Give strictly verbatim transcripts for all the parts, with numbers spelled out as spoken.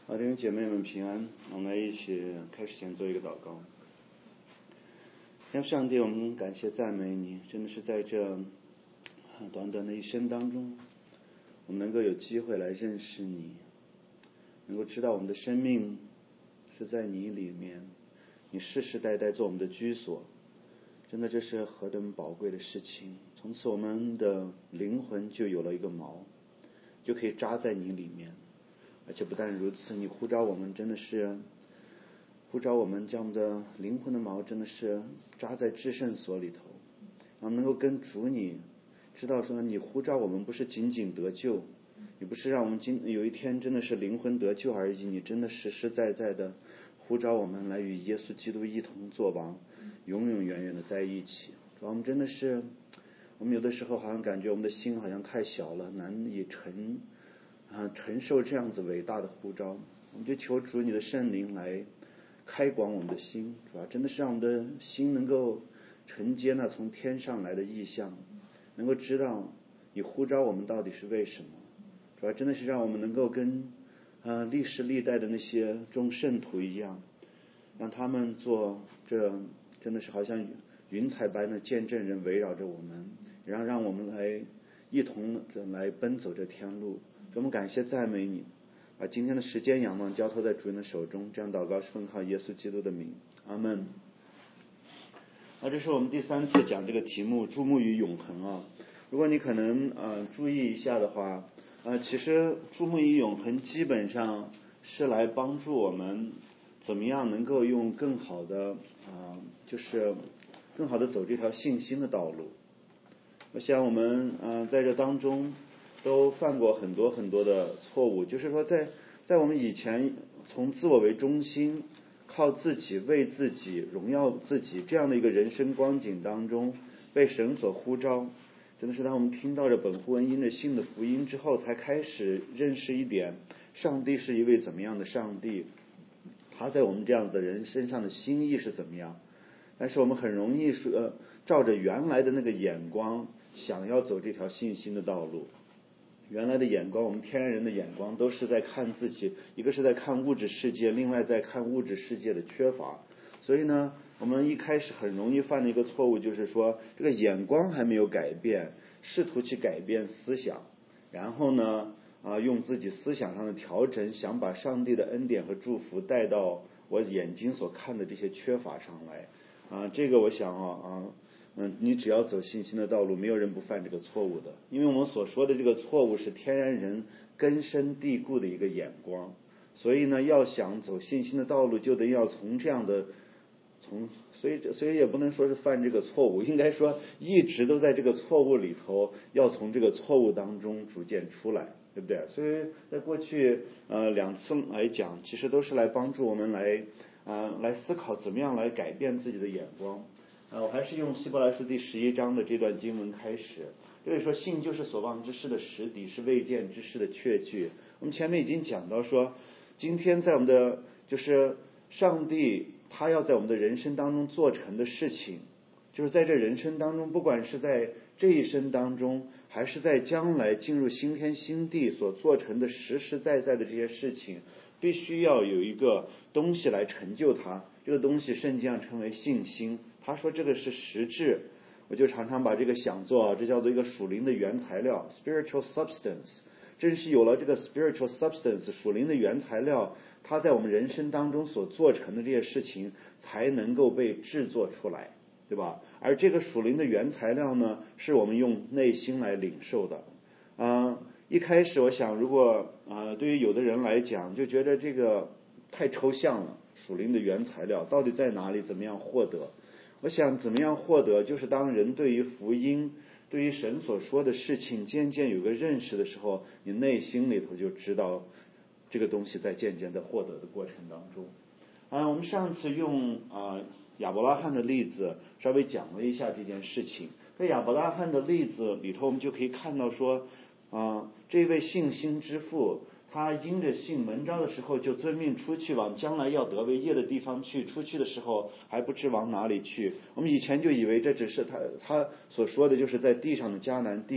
好，弟兄姐妹们平安，我们来一起开始前做一个祷告。天父上帝，我们感谢赞美你，真的是在这短短的一生当中，我们能够有机会来认识你，能够知道我们的生命是在你里面，你世世代代做我们的居所，真的这是何等宝贵的事情。从此我们的灵魂就有了一个锚，就可以扎在你里面。而且不但如此，你呼召我们真的是呼召我们将我们的灵魂的锚真的是扎在至圣所里头，让我们能够跟主你知道说，你呼召我们不是仅仅得救，你不是让我们今有一天真的是灵魂得救而已，你真的实实在在的呼召我们来与耶稣基督一同作王，永永远远的在一起。我们真的是，我们有的时候好像感觉我们的心好像太小了，难以承啊，承受这样子伟大的呼召。我们就求主你的圣灵来开广我们的心，主要真的是让我们的心能够承接那从天上来的意象，能够知道你呼召我们到底是为什么。主要真的是让我们能够跟呃历世历代的那些众圣徒一样，让他们做这真的是好像云彩般的见证人围绕着我们，然后让我们来一同来奔走这天路。我们感谢赞美你，把今天的时间仰望交托在主人的手中，这样祷告是奉靠耶稣基督的名，阿们。那这是我们第三次讲这个题目，注目于永恒啊。如果你可能呃注意一下的话，呃其实注目于永恒基本上是来帮助我们怎么样能够用更好的啊、呃、就是更好的走这条信心的道路。我想我们呃在这当中都犯过很多很多的错误，就是说在在我们以前从自我为中心，靠自己为自己荣耀自己这样的一个人生光景当中被神所呼召，真的是当我们听到这本乎恩因的信的福音之后，才开始认识一点上帝是一位怎么样的上帝，他在我们这样子的人身上的心意是怎么样。但是我们很容易说、呃、照着原来的那个眼光想要走这条信心的道路。原来的眼光，我们天然人的眼光都是在看自己，一个是在看物质世界，另外在看物质世界的缺乏。所以呢，我们一开始很容易犯的一个错误就是说，这个眼光还没有改变，试图去改变思想，然后呢啊，用自己思想上的调整，想把上帝的恩典和祝福带到我眼睛所看的这些缺乏上来啊。这个我想啊啊嗯，你只要走信心的道路，没有人不犯这个错误的。因为我们所说的这个错误是天然人根深蒂固的一个眼光，所以呢，要想走信心的道路，就得要从这样的从，所以所以也不能说是犯这个错误，应该说一直都在这个错误里头，要从这个错误当中逐渐出来，对不对？所以在过去呃两次来讲，其实都是来帮助我们来啊、呃、来思考怎么样来改变自己的眼光。呃，我还是用希伯来书第十一章的这段经文开始。这里说，信就是所望之事的实底，是未见之事的确据。我们前面已经讲到说，今天在我们的就是上帝他要在我们的人生当中做成的事情，就是在这人生当中，不管是在这一生当中，还是在将来进入新天新地所做成的实实在在的这些事情，必须要有一个东西来成就它。这个东西圣经上称为信心，他说这个是实质。我就常常把这个想做，这叫做一个属灵的原材料 spiritual substance。 正是有了这个 spiritual substance 属灵的原材料，它在我们人生当中所做成的这些事情才能够被制作出来，对吧？而这个属灵的原材料呢，是我们用内心来领受的。啊、呃，一开始我想，如果啊、呃，对于有的人来讲，就觉得这个太抽象了，属灵的原材料到底在哪里，怎么样获得？我想怎么样获得，就是当人对于福音，对于神所说的事情渐渐有个认识的时候，你内心里头就知道这个东西在渐渐的获得的过程当中。啊，我们上次用啊亚伯拉罕的例子稍微讲了一下这件事情。在亚伯拉罕的例子里头，我们就可以看到说，啊，这位信心之父，他因着信蒙召的时候就遵命出去往将来要得为业的地方去，出去的时候还不知往哪里去。我们以前就以为这只是他他所说的就是在地上的迦南地，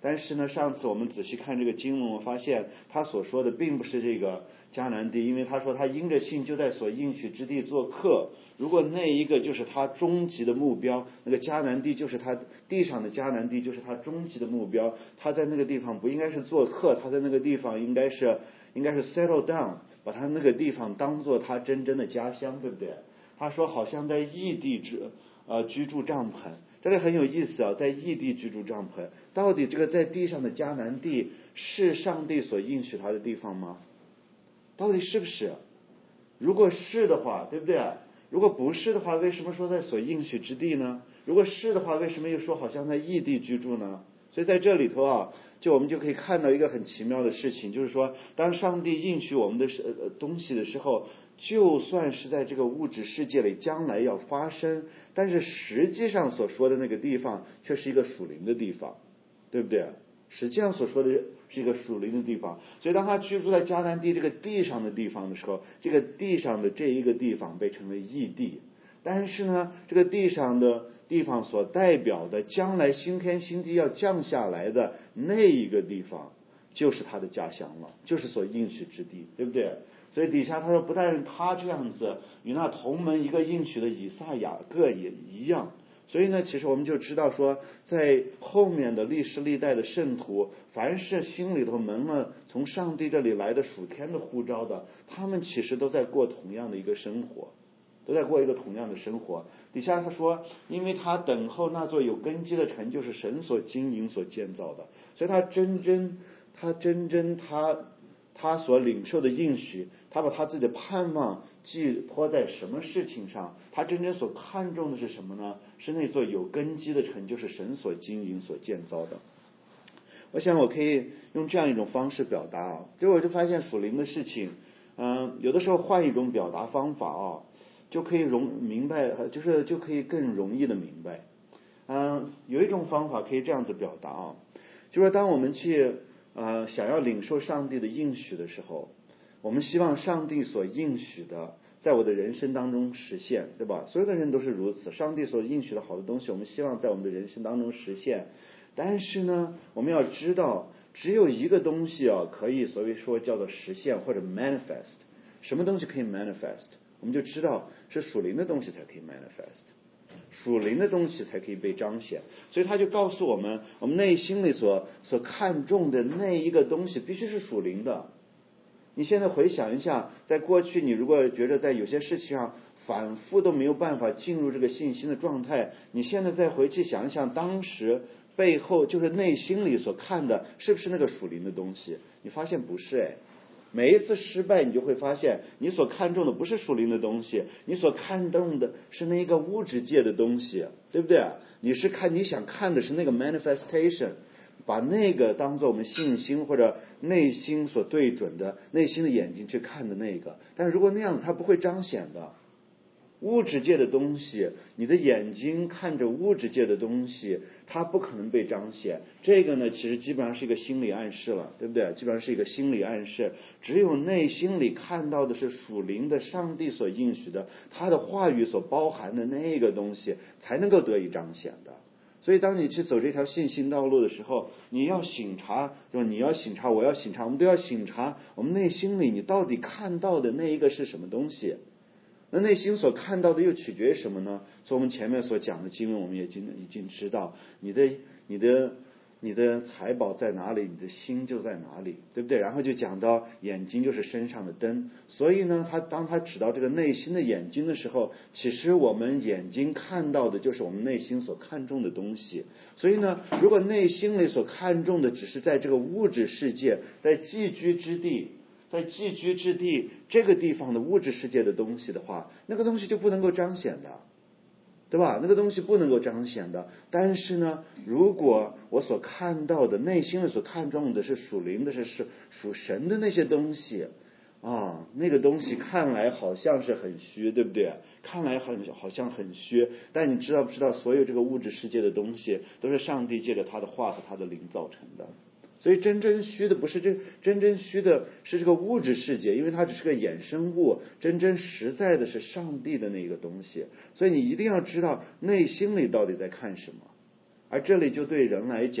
但是呢，上次我们仔细看这个经文，我发现他所说的并不是这个迦南地，因为他说他因着信就在所应许之地做客。如果那一个就是他终极的目标，那个迦南地就是他地上的迦南地就是他终极的目标，他在那个地方不应该是做客，他在那个地方应该是应该是 settle down， 把他那个地方当做他真正的家乡，对不对？他说好像在异地之呃居住帐篷，这个很有意思啊，在异地居住帐篷，到底这个在地上的迦南地是上帝所应许他的地方吗？到底是不是？如果是的话，对不对？如果不是的话，为什么说在所应许之地呢？如果是的话，为什么又说好像在异地居住呢？所以在这里头啊，就我们就可以看到一个很奇妙的事情，就是说，当上帝应许我们的呃东西的时候，就算是在这个物质世界里将来要发生，但是实际上所说的那个地方却是一个属灵的地方，对不对？实际上所说的是一个属灵的地方，所以当他居住在迦南地这个地上的地方的时候，这个地上的这一个地方被称为异地。但是呢，这个地上的地方所代表的将来新天新地要降下来的那一个地方，就是他的家乡了，就是所应许之地，对不对？所以底下他说，不但是他这样子，与那同门一个应许的以撒雅各也一样。所以呢，其实我们就知道说，在后面的历世历代的圣徒，凡是心里头蒙了从上帝这里来的属天的呼召的，他们其实都在过同样的一个生活，都在过一个同样的生活。底下他说，因为他等候那座有根基的城，就是神所经营所建造的，所以他真真他真真他他所领受的应许，他把他自己的盼望寄托在什么事情上？他真正所看重的是什么呢？是那座有根基的城，就是神所经营所建造的。我想我可以用这样一种方式表达啊，结果我就发现属灵的事情，嗯、呃，有的时候换一种表达方法啊，就可以容明白，就是就可以更容易的明白。嗯、呃，有一种方法可以这样子表达啊，就是当我们去呃想要领受上帝的应许的时候，我们希望上帝所应许的在我的人生当中实现，对吧？所有的人都是如此，上帝所应许的好的东西，我们希望在我们的人生当中实现。但是呢，我们要知道，只有一个东西啊，可以所谓说叫做实现或者 manifest。什么东西可以 manifest？ 我们就知道是属灵的东西才可以 manifest， 属灵的东西才可以被彰显。所以他就告诉我们，我们内心里所所看重的那一个东西必须是属灵的。你现在回想一下，在过去你如果觉得在有些事情上反复都没有办法进入这个信心的状态，你现在再回去想一想，当时背后就是内心里所看的是不是那个属灵的东西？你发现不是。哎，每一次失败你就会发现，你所看重的不是属灵的东西，你所看重的是那个物质界的东西，对不对？你是看你想看的是那个 manifestation，把那个当做我们信心或者内心所对准的内心的眼睛去看的那个，但如果那样子它不会彰显的。物质界的东西，你的眼睛看着物质界的东西，它不可能被彰显。这个呢，其实基本上是一个心理暗示了，对不对？基本上是一个心理暗示。只有内心里看到的是属灵的上帝所应许的，他的话语所包含的那个东西，才能够得以彰显的。所以当你去走这条信心道路的时候，你要省察，就你要省察，我要省察，我们都要省察我们内心里你到底看到的那一个是什么东西。那内心所看到的又取决于什么呢？从我们前面所讲的经文，我们也已经已经知道，你的你的你的财宝在哪里，你的心就在哪里，对不对？然后就讲到眼睛就是身上的灯，所以呢，他当他指到这个内心的眼睛的时候，其实我们眼睛看到的就是我们内心所看重的东西。所以呢，如果内心里所看重的只是在这个物质世界，在寄居之地。在寄居之地这个地方的物质世界的东西的话，那个东西就不能够彰显的，对吧？那个东西不能够彰显的。但是呢，如果我所看到的内心里所看重的是属灵的，是是属神的那些东西啊，那个东西看来好像是很虚，对不对？看来很好像很虚，但你知道不知道，所有这个物质世界的东西都是上帝借着他的话和他的灵造成的。所以真真虚的不是这真真虚的是这个物质世界，因为它只是个衍生物，真真实在的是上帝的那个东西。所以你一定要知道内心里到底在看什么。而这里就对人来讲，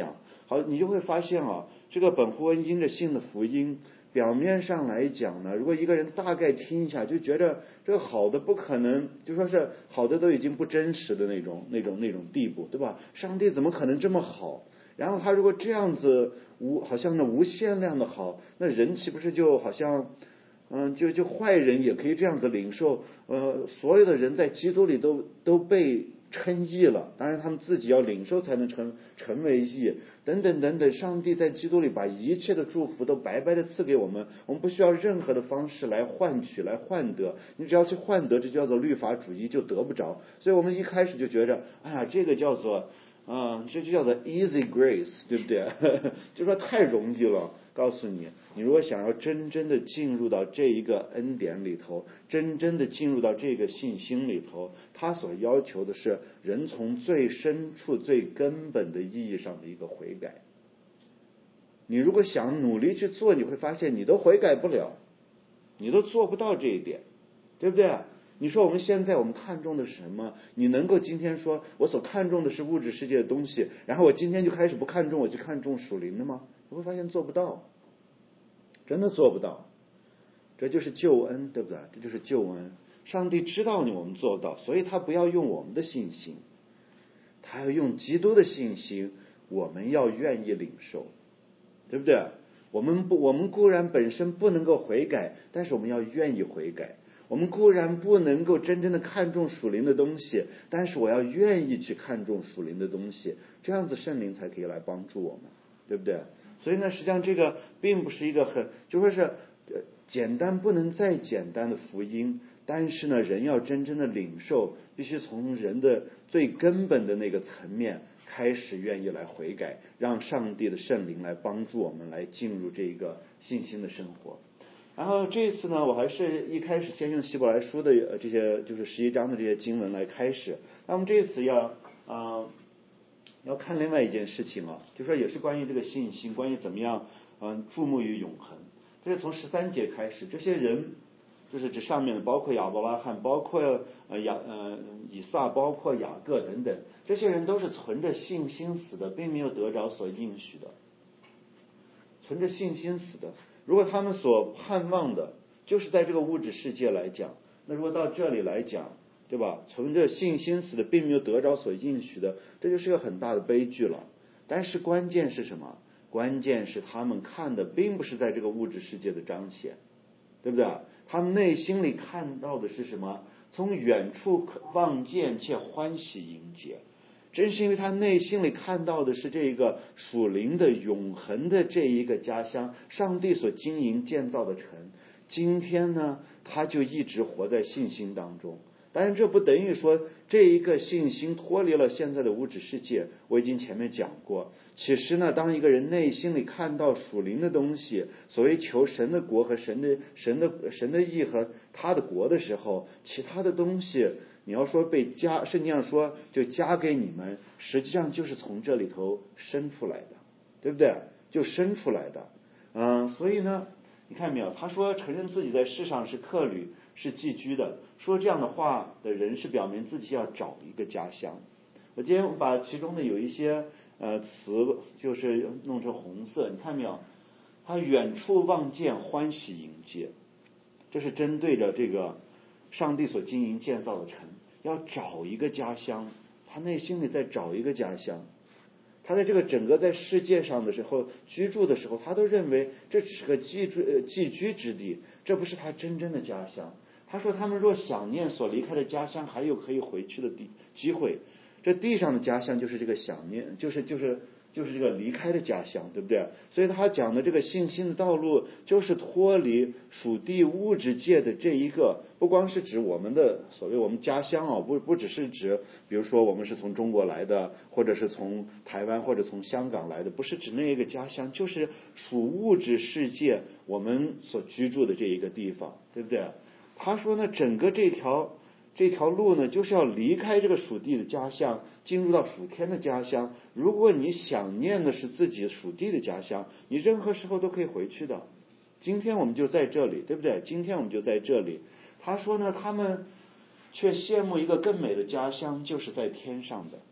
好，你就会发现啊，这个本乎恩因着信的福音，表面上来讲呢，如果一个人大概听一下，就觉得这个好的不可能，就说是好的都已经不真实的那种那种那种地步，对吧？上帝怎么可能这么好？然后他如果这样子无好像那无限量的好，那人岂不是就好像嗯，就就坏人也可以这样子领受，呃，所有的人在基督里都都被称义了，当然他们自己要领受才能成成为义，等等等等。上帝在基督里把一切的祝福都白白的赐给我们，我们不需要任何的方式来换取来换得，你只要去换得，这叫做律法主义，就得不着。所以我们一开始就觉着，哎呀，这个叫做啊、嗯，这就叫做 easy grace， 对不对？就说太容易了。告诉你，你如果想要真正的进入到这一个恩典里头，真正的进入到这个信心里头，他所要求的是人从最深处最根本的意义上的一个悔改。你如果想努力去做，你会发现你都悔改不了，你都做不到这一点，对不对？你说我们现在我们看重的是什么？你能够今天说我所看重的是物质世界的东西，然后我今天就开始不看重，我去看重属灵的吗？你会发现做不到，真的做不到。这就是救恩，对不对？这就是救恩。上帝知道你我们做不到，所以他不要用我们的信心，他要用基督的信心，我们要愿意领受，对不对？我们不，我们固然本身不能够悔改，但是我们要愿意悔改。我们固然不能够真正的看重属灵的东西，但是我要愿意去看重属灵的东西，这样子圣灵才可以来帮助我们，对不对？所以呢，实际上这个并不是一个很就说是简单不能再简单的福音，但是呢，人要真正的领受，必须从人的最根本的那个层面开始愿意来悔改，让上帝的圣灵来帮助我们来进入这个信心的生活。然后这次呢，我还是一开始先用希伯来书的这些就是十一章的这些经文来开始。那么这次要啊、呃、要看另外一件事情啊，就说也是关于这个信心，关于怎么样嗯、呃、注目于永恒。这是从十三节开始，这些人就是指上面的，包括亚伯拉罕，包括呃亚呃以撒，包括雅各等等，这些人都是存着信心死的，并没有得着所应许的，存着信心死的。如果他们所盼望的就是在这个物质世界来讲，那如果到这里来讲，对吧？存着信心死的，并没有得着所应许的，这就是个很大的悲剧了。但是关键是什么？关键是他们看的并不是在这个物质世界的彰显，对不对？他们内心里看到的是什么？从远处望见且欢喜迎接。正是因为他内心里看到的是这个属灵的永恒的这一个家乡，上帝所经营建造的城，今天呢，他就一直活在信心当中。当然这不等于说这一个信心脱离了现在的物质世界，我已经前面讲过。其实呢，当一个人内心里看到属灵的东西，所谓求神的国和神的神的神的义和他的国的时候，其他的东西你要说被加，圣经上说就加给你们，实际上就是从这里头生出来的，对不对？就生出来的。嗯，所以呢，你看没有？他说承认自己在世上是客旅，是寄居的，说这样的话的人是表明自己要找一个家乡。我今天把其中的有一些呃词就是弄成红色，你看没有？他远处望见欢喜迎接，这是针对着这个上帝所经营建造的城，要找一个家乡，他内心里在找一个家乡。他在这个整个在世界上的时候居住的时候，他都认为这只是个寄居呃寄居之地，这不是他真正的家乡。他说他们若想念所离开的家乡，还有可以回去的地机会。这地上的家乡就是这个想念，就是就是就是这个离开的家乡，对不对？所以他讲的这个信心的道路，就是脱离属地物质界的这一个，不光是指我们的所谓我们家乡啊，不不只是指，比如说我们是从中国来的，或者是从台湾或者从香港来的，不是指那一个家乡，就是属物质世界我们所居住的这一个地方，对不对？他说呢，整个这条这条路呢，就是要离开这个属地的家乡，进入到属天的家乡。如果你想念的是自己属地的家乡，你任何时候都可以回去的。今天我们就在这里，对不对？今天我们就在这里。他说呢，他们却羡慕一个更美的家乡，就是在天上的。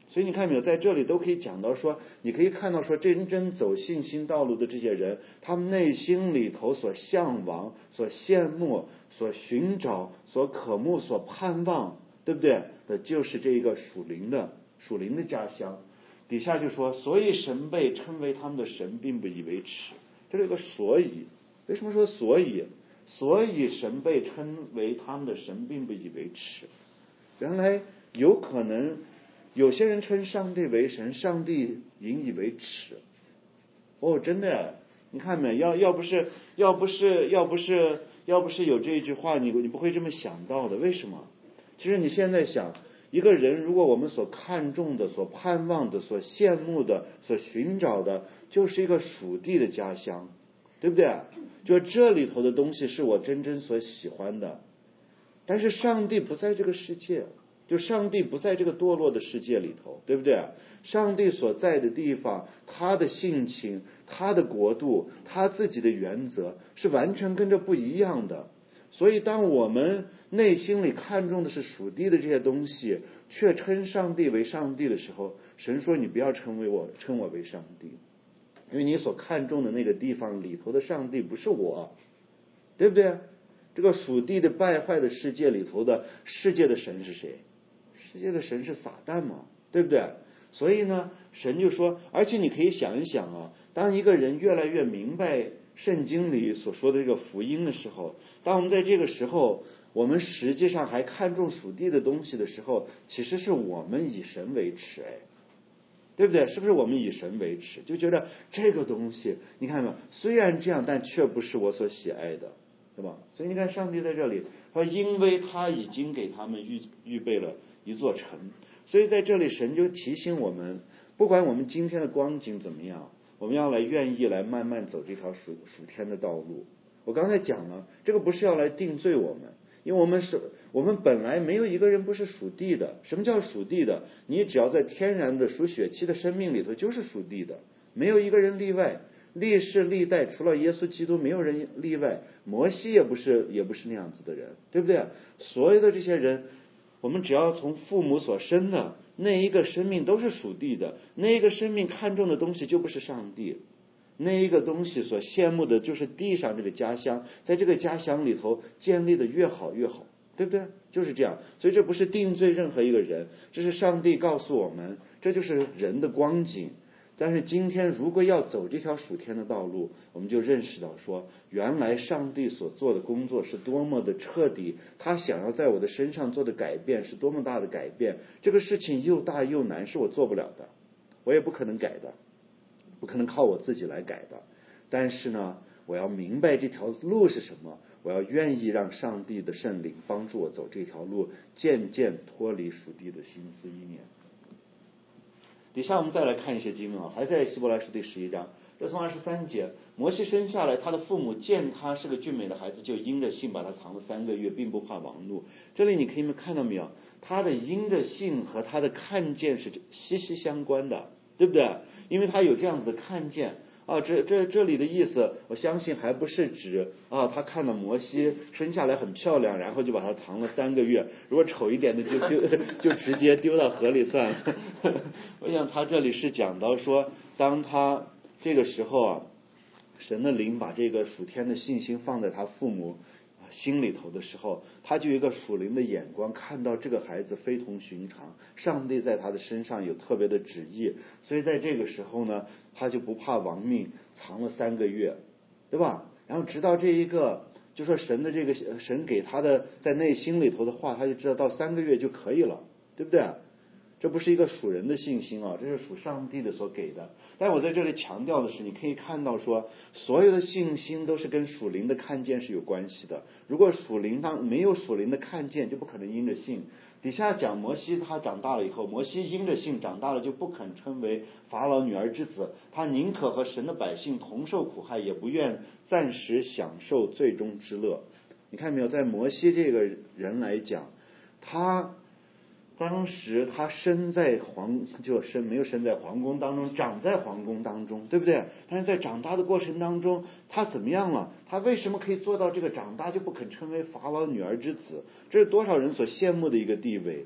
所以你看没有，在这里都可以讲到说，你可以看到说，真正走信心道路的这些人，他们内心里头所向往、所羡慕、所寻找、所渴慕、所盼望，对不对？的就是这一个属灵的属灵的家乡。底下就说，所以神被称为他们的神，并不以为耻。这是一个所以，为什么说所以？所以神被称为他们的神，并不以为耻。原来有可能。有些人称上帝为神，上帝引以为耻。哦，真的，你看没？要要不是要不是要不是要不是有这一句话，你你不会这么想到的。为什么？其实你现在想，一个人如果我们所看重的、所盼望的、所羡慕的、所寻找的，就是一个属地的家乡，对不对？就这里头的东西是我真正所喜欢的。但是上帝不在这个世界。就上帝不在这个堕落的世界里头，对不对？上帝所在的地方，他的性情，他的国度，他自己的原则是完全跟这不一样的。所以当我们内心里看重的是属地的这些东西，却称上帝为上帝的时候，神说你不要称为我称我为上帝，因为你所看重的那个地方里头的上帝不是我，对不对？这个属地的败坏的世界里头的世界的神是谁？世界的神是撒旦嘛，对不对？所以呢，神就说，而且你可以想一想啊，当一个人越来越明白圣经里所说的这个福音的时候，当我们在这个时候，我们实际上还看重属地的东西的时候，其实是我们以神为耻，哎，对不对？是不是我们以神为耻，就觉得这个东西，你看没有？虽然这样，但却不是我所喜爱的，对吧？所以你看，上帝在这里说，因为他已经给他们预预备了一座城，所以在这里神就提醒我们，不管我们今天的光景怎么样，我们要来愿意来慢慢走这条属属天的道路。我刚才讲了，这个不是要来定罪我们，因为我们是我们本来没有一个人不是属地的。什么叫属地的？你只要在天然的属血气的生命里头就是属地的，没有一个人例外。历世历代除了耶稣基督没有人例外，摩西也不是也不是那样子的人，对不对？所有的这些人，我们只要从父母所生的那一个生命都是属地的，那一个生命看重的东西就不是上帝，那一个东西所羡慕的就是地上这个家乡，在这个家乡里头建立的越好越好，对不对？就是这样。所以这不是定罪任何一个人，这是上帝告诉我们，这就是人的光景。但是今天如果要走这条属天的道路，我们就认识到说，原来上帝所做的工作是多么的彻底，他想要在我的身上做的改变是多么大的改变。这个事情又大又难，是我做不了的，我也不可能改的，不可能靠我自己来改的。但是呢，我要明白这条路是什么，我要愿意让上帝的圣灵帮助我走这条路，渐渐脱离属地的心思意念。底下我们再来看一些经文啊，还在希伯来书第十一章，这从二十三节，摩西生下来，他的父母见他是个俊美的孩子，就因着信把他藏了三个月，并不怕王怒。这里你可以看到没有，他的因着信和他的看见是息息相关的，对不对？因为他有这样子的看见啊，这这这里的意思，我相信还不是指啊，他看到摩西生下来很漂亮，然后就把他藏了三个月，如果丑一点的就丢就直接丢到河里算了。我想他这里是讲到说，当他这个时候啊，神的灵把这个属天的信心放在他父母心里头的时候，他就有一个属灵的眼光，看到这个孩子非同寻常，上帝在他的身上有特别的旨意，所以在这个时候呢，他就不怕亡命，藏了三个月，对吧？然后直到这一个就说神的这个神给他的在内心里头的话，他就知道到三个月就可以了，对不对？这不是一个属人的信心啊，这是属上帝的所给的。但我在这里强调的是，你可以看到说，所有的信心都是跟属灵的看见是有关系的。如果属灵当没有属灵的看见，就不可能因着信。底下讲摩西他长大了以后，摩西因着信长大了，就不肯称为法老女儿之子，他宁可和神的百姓同受苦害，也不愿暂时享受最终之乐。你看没有，在摩西这个人来讲，他当时他生在皇，就生没有生在皇宫当中，长在皇宫当中，对不对？但是在长大的过程当中，他怎么样了？他为什么可以做到这个长大就不肯称为法老女儿之子？这是多少人所羡慕的一个地位。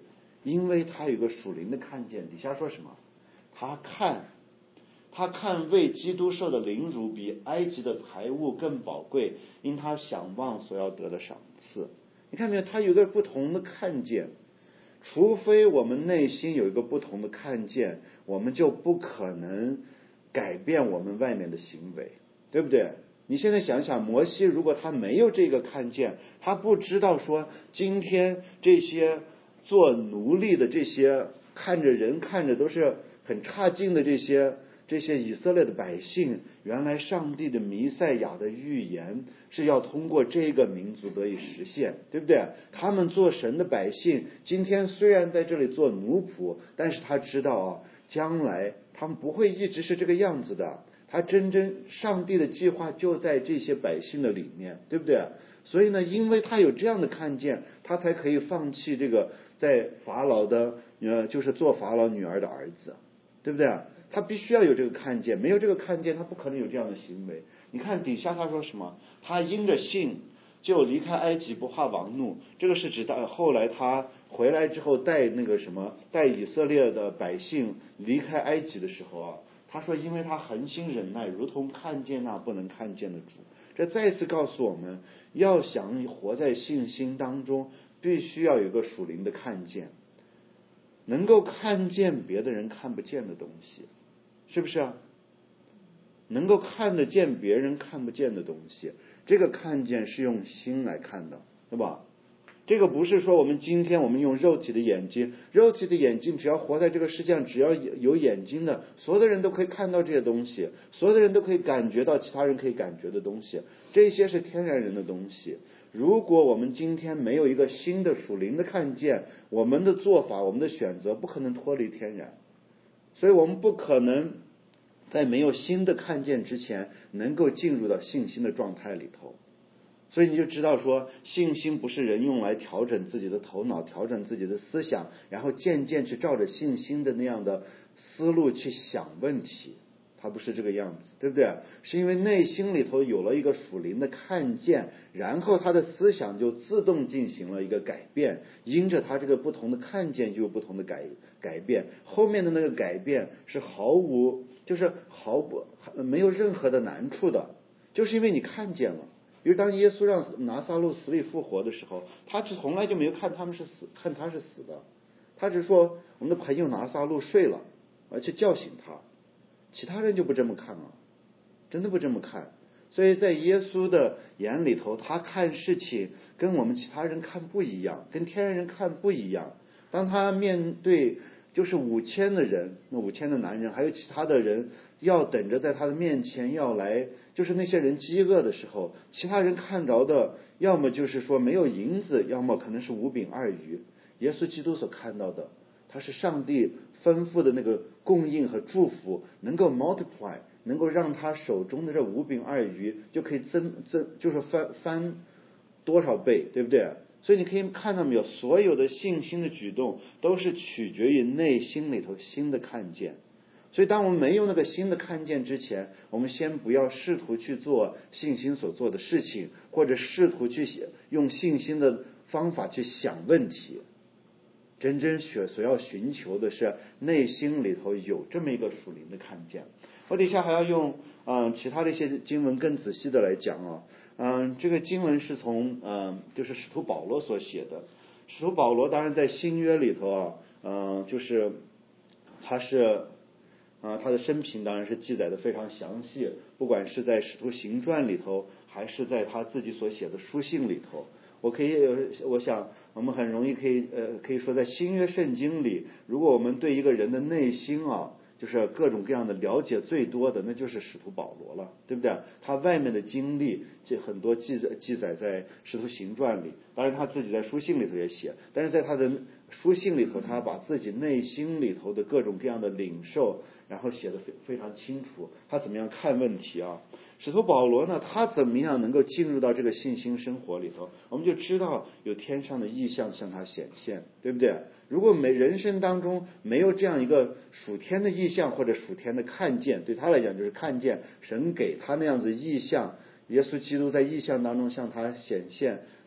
因为他有个属灵的看见。底下说什么？他看他看为基督受的凌辱比埃及的财物更宝贵，因他想望所要得的赏赐。你看没有？他有个不同的看见。除非我们内心有一个不同的看见，我们就不可能改变我们外面的行为，对不对？你现在想想，摩西如果他没有这个看见，他不知道说今天这些做奴隶的这些看着人看着都是很差劲的这些这些以色列的百姓，原来上帝的弥赛亚的预言是要通过这个民族得以实现，对不对？他们做神的百姓，今天虽然在这里做奴仆，但是他知道啊，将来他们不会一直是这个样子的。他真正上帝的计划就在这些百姓的里面，对不对？所以呢，因为他有这样的看见，他才可以放弃这个在法老的呃，就是做法老女儿的儿子，对不对？他必须要有这个看见，没有这个看见，他不可能有这样的行为。你看底下他说什么？他因着信就离开埃及，不怕王怒。这个是指到后来他回来之后带那个什么，带以色列的百姓离开埃及的时候啊。他说因为他恒心忍耐，如同看见那不能看见的主。这再次告诉我们，要想活在信心当中，必须要有个属灵的看见，能够看见别的人看不见的东西，是不是啊？能够看得见别人看不见的东西，这个看见是用心来看的，对吧？这个不是说我们今天我们用肉体的眼睛，肉体的眼睛只要活在这个世界上，只要有眼睛的，所有的人都可以看到这些东西，所有的人都可以感觉到其他人可以感觉的东西，这些是天然人的东西。如果我们今天没有一个新的属灵的看见，我们的做法，我们的选择不可能脱离天然，所以我们不可能在没有新的看见之前能够进入到信心的状态里头。所以你就知道说，信心不是人用来调整自己的头脑，调整自己的思想，然后渐渐去照着信心的那样的思路去想问题，它不是这个样子，对不对？是因为内心里头有了一个属灵的看见，然后他的思想就自动进行了一个改变，因着他这个不同的看见就有不同的改改变，后面的那个改变是毫无就是毫不没有任何的难处的，就是因为你看见了。因为当耶稣让拿撒路死里复活的时候，他从来就没有看他们是死，看他是死的，他只说我们的朋友拿撒路睡了，而且叫醒他，其他人就不这么看了，真的不这么看。所以在耶稣的眼里头，他看事情跟我们其他人看不一样，跟天然人看不一样。当他面对就是五千的人，那五千的男人还有其他的人要等着在他的面前要来，就是那些人饥饿的时候，其他人看着的要么就是说没有银子，要么可能是五饼二鱼。耶稣基督所看到的，他是上帝吩咐的那个供应和祝福，能够 multiply， 能够让他手中的这五饼二鱼就可以增增，就是翻翻多少倍，对不对？所以你可以看到没有，所有的信心的举动都是取决于内心里头新的看见。所以当我们没有那个新的看见之前，我们先不要试图去做信心所做的事情，或者试图去用信心的方法去想问题。真正所要寻求的是内心里头有这么一个属灵的看见。我底下还要用嗯其他的一些经文更仔细的来讲啊。嗯，这个经文是从嗯就是使徒保罗所写的。使徒保罗当然在新约里头啊，嗯就是他是啊他的生平当然是记载的非常详细，不管是在使徒行传里头，还是在他自己所写的书信里头。我可以我想我们很容易可以呃可以说在新约圣经里，如果我们对一个人的内心啊就是各种各样的了解最多的，那就是使徒保罗了，对不对？他外面的经历这很多记载记载在使徒行传里，当然他自己在书信里头也写，但是在他的书信里头，他把自己内心里头的各种各样的领受，然后写得非非常清楚，他怎么样看问题啊。使徒保罗呢，他怎么样能够进入到这个信心生活里头，我们就知道有天上的异象向他显现，对不对？如果没人生当中没有这样一个属天的异象或者属天的看见，对他来讲就是看见神给他那样子异象，耶稣基督在异象当中向他显现，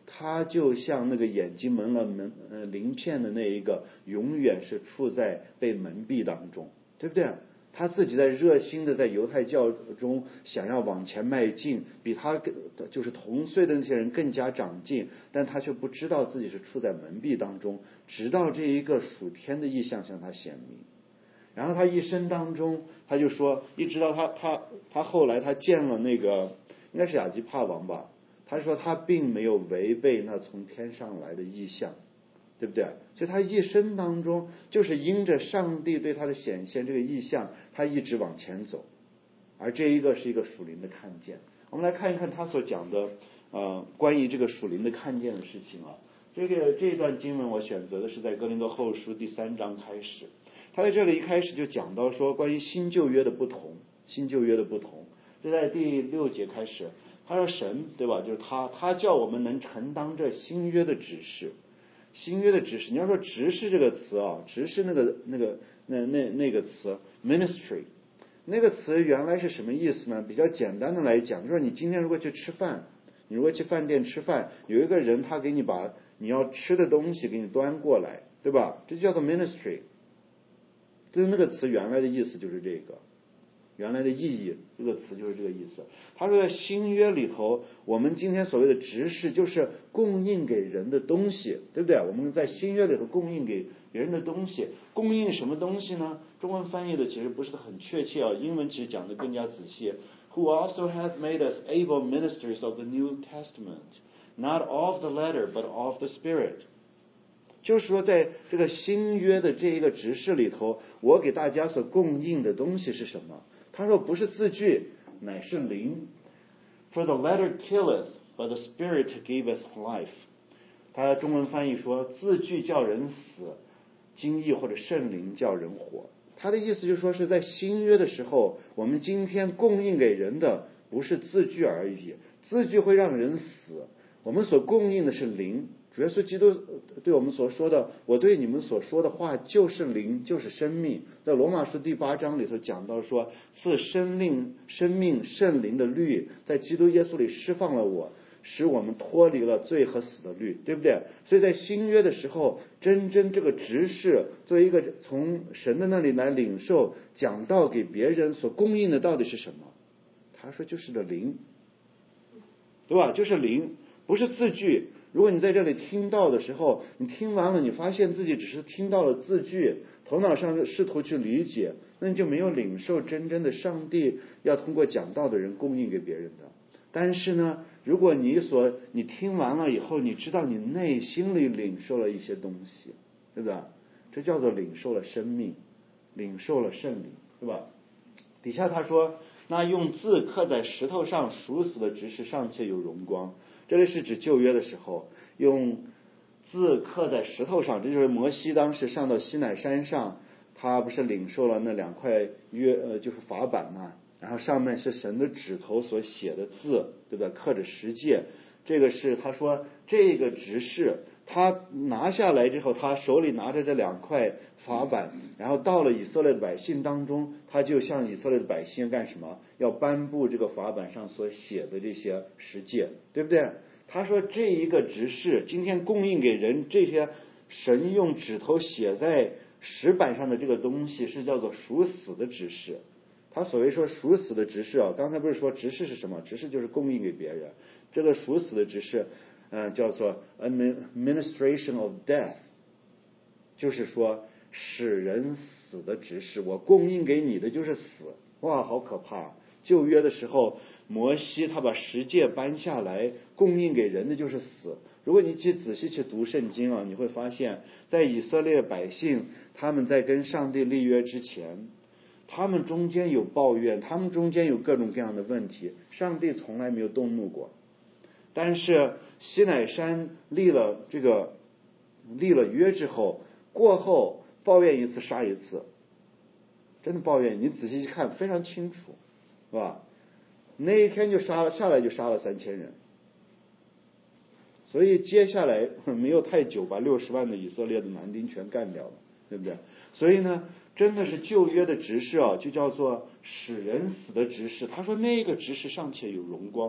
他就像那个眼睛蒙了门呃鳞片的那一个，永远是处在被蒙蔽当中，对不对？他自己在热心的在犹太教中想要往前迈进，比他就是同岁的那些人更加长进，但他却不知道自己是处在蒙蔽当中，直到这一个属天的意象向他显明。然后他一生当中，他就说，一直到他他他后来他见了那个应该是亚基帕王吧，他说他并没有违背那从天上来的意象，对不对？所以他一生当中就是因着上帝对他的显现这个意象，他一直往前走，而这一个是一个属灵的看见。我们来看一看他所讲的呃关于这个属灵的看见的事情啊。这个这一段经文我选择的是在哥林多后书第三章开始，他在这里一开始就讲到说关于新旧约的不同，新旧约的不同，就在第六节开始，他说神对吧，就是他他叫我们能承当这新约的指示。新约的指示，你要说执事这个词啊，执事那个那个那那那个词 ministry， 那个词原来是什么意思呢？比较简单的来讲，就是说你今天如果去吃饭，你如果去饭店吃饭，有一个人他给你把你要吃的东西给你端过来，对吧？这就叫做 ministry。就是那个词原来的意思就是这个，原来的意义，这个词就是这个意思。他说在新约里头，我们今天所谓的执事就是供应给人的东西，对不对？我们在新约里头供应给别人的东西，供应什么东西呢？中文翻译的其实不是很确切啊，英文其实讲的更加仔细。Who also hath made us able ministers of the New Testament, not of the letter, but of the Spirit。就是说在这个新约的这一个执事里头，我给大家所供应的东西是什么？他说不是字句，乃是灵。For the letter killeth, but the Spirit giveth life。他中文翻译说字句叫人死，经义或者圣灵叫人活。他的意思就是说是在新约的时候，我们今天供应给人的不是字句而已，字句会让人死，我们所供应的是灵。主耶稣基督对我们所说的，我对你们所说的话就是灵，就是生命。在罗马书第八章里头讲到说，赐生命、生命、圣灵的律，在基督耶稣里释放了我，使我们脱离了罪和死的律，对不对？所以在新约的时候，真正这个执事作为一个从神的那里来领受讲道给别人所供应的到底是什么？他说就是的灵，对吧？就是灵，不是字句。如果你在这里听到的时候，你听完了，你发现自己只是听到了字句，头脑上试图去理解，那你就没有领受真正的上帝要通过讲道的人供应给别人的。但是呢，如果你所你听完了以后，你知道你内心里领受了一些东西，对吧？这叫做领受了生命，领受了圣灵，对吧？底下他说，那用字刻在石头上属死的执事尚且有荣光。这里是指旧约的时候，用字刻在石头上，这就是摩西当时上到西乃山上，他不是领受了那两块约呃就是法版嘛，然后上面是神的指头所写的字，对吧？刻着十诫。这个是他说这个执事他拿下来之后，他手里拿着这两块法版，然后到了以色列的百姓当中，他就向以色列的百姓干什么？要颁布这个法版上所写的这些十诫，对不对？他说这一个执事今天供应给人这些神用指头写在石板上的这个东西，是叫做属死的执事。他所谓说属死的执事啊，刚才不是说执事是什么？执事就是供应给别人。这个属死的执事呃，叫做 administration of death， 就是说使人死的执事，我供应给你的就是死。哇，好可怕！旧约的时候，摩西他把十诫颁下来，供应给人的就是死。如果你去仔细去读圣经啊，你会发现在以色列百姓他们在跟上帝立约之前，他们中间有抱怨，他们中间有各种各样的问题，上帝从来没有动怒过。但是西乃山立了这个立了约之后，过后抱怨一次杀一次，真的抱怨，你仔细去看非常清楚，是吧？那一天就杀了下来就杀了三千人，所以接下来没有太久，把六十万的以色列的男丁全干掉了，对不对？所以呢，真的是旧约的执事啊，就叫做使人死的执事。他说那个执事尚且有荣光。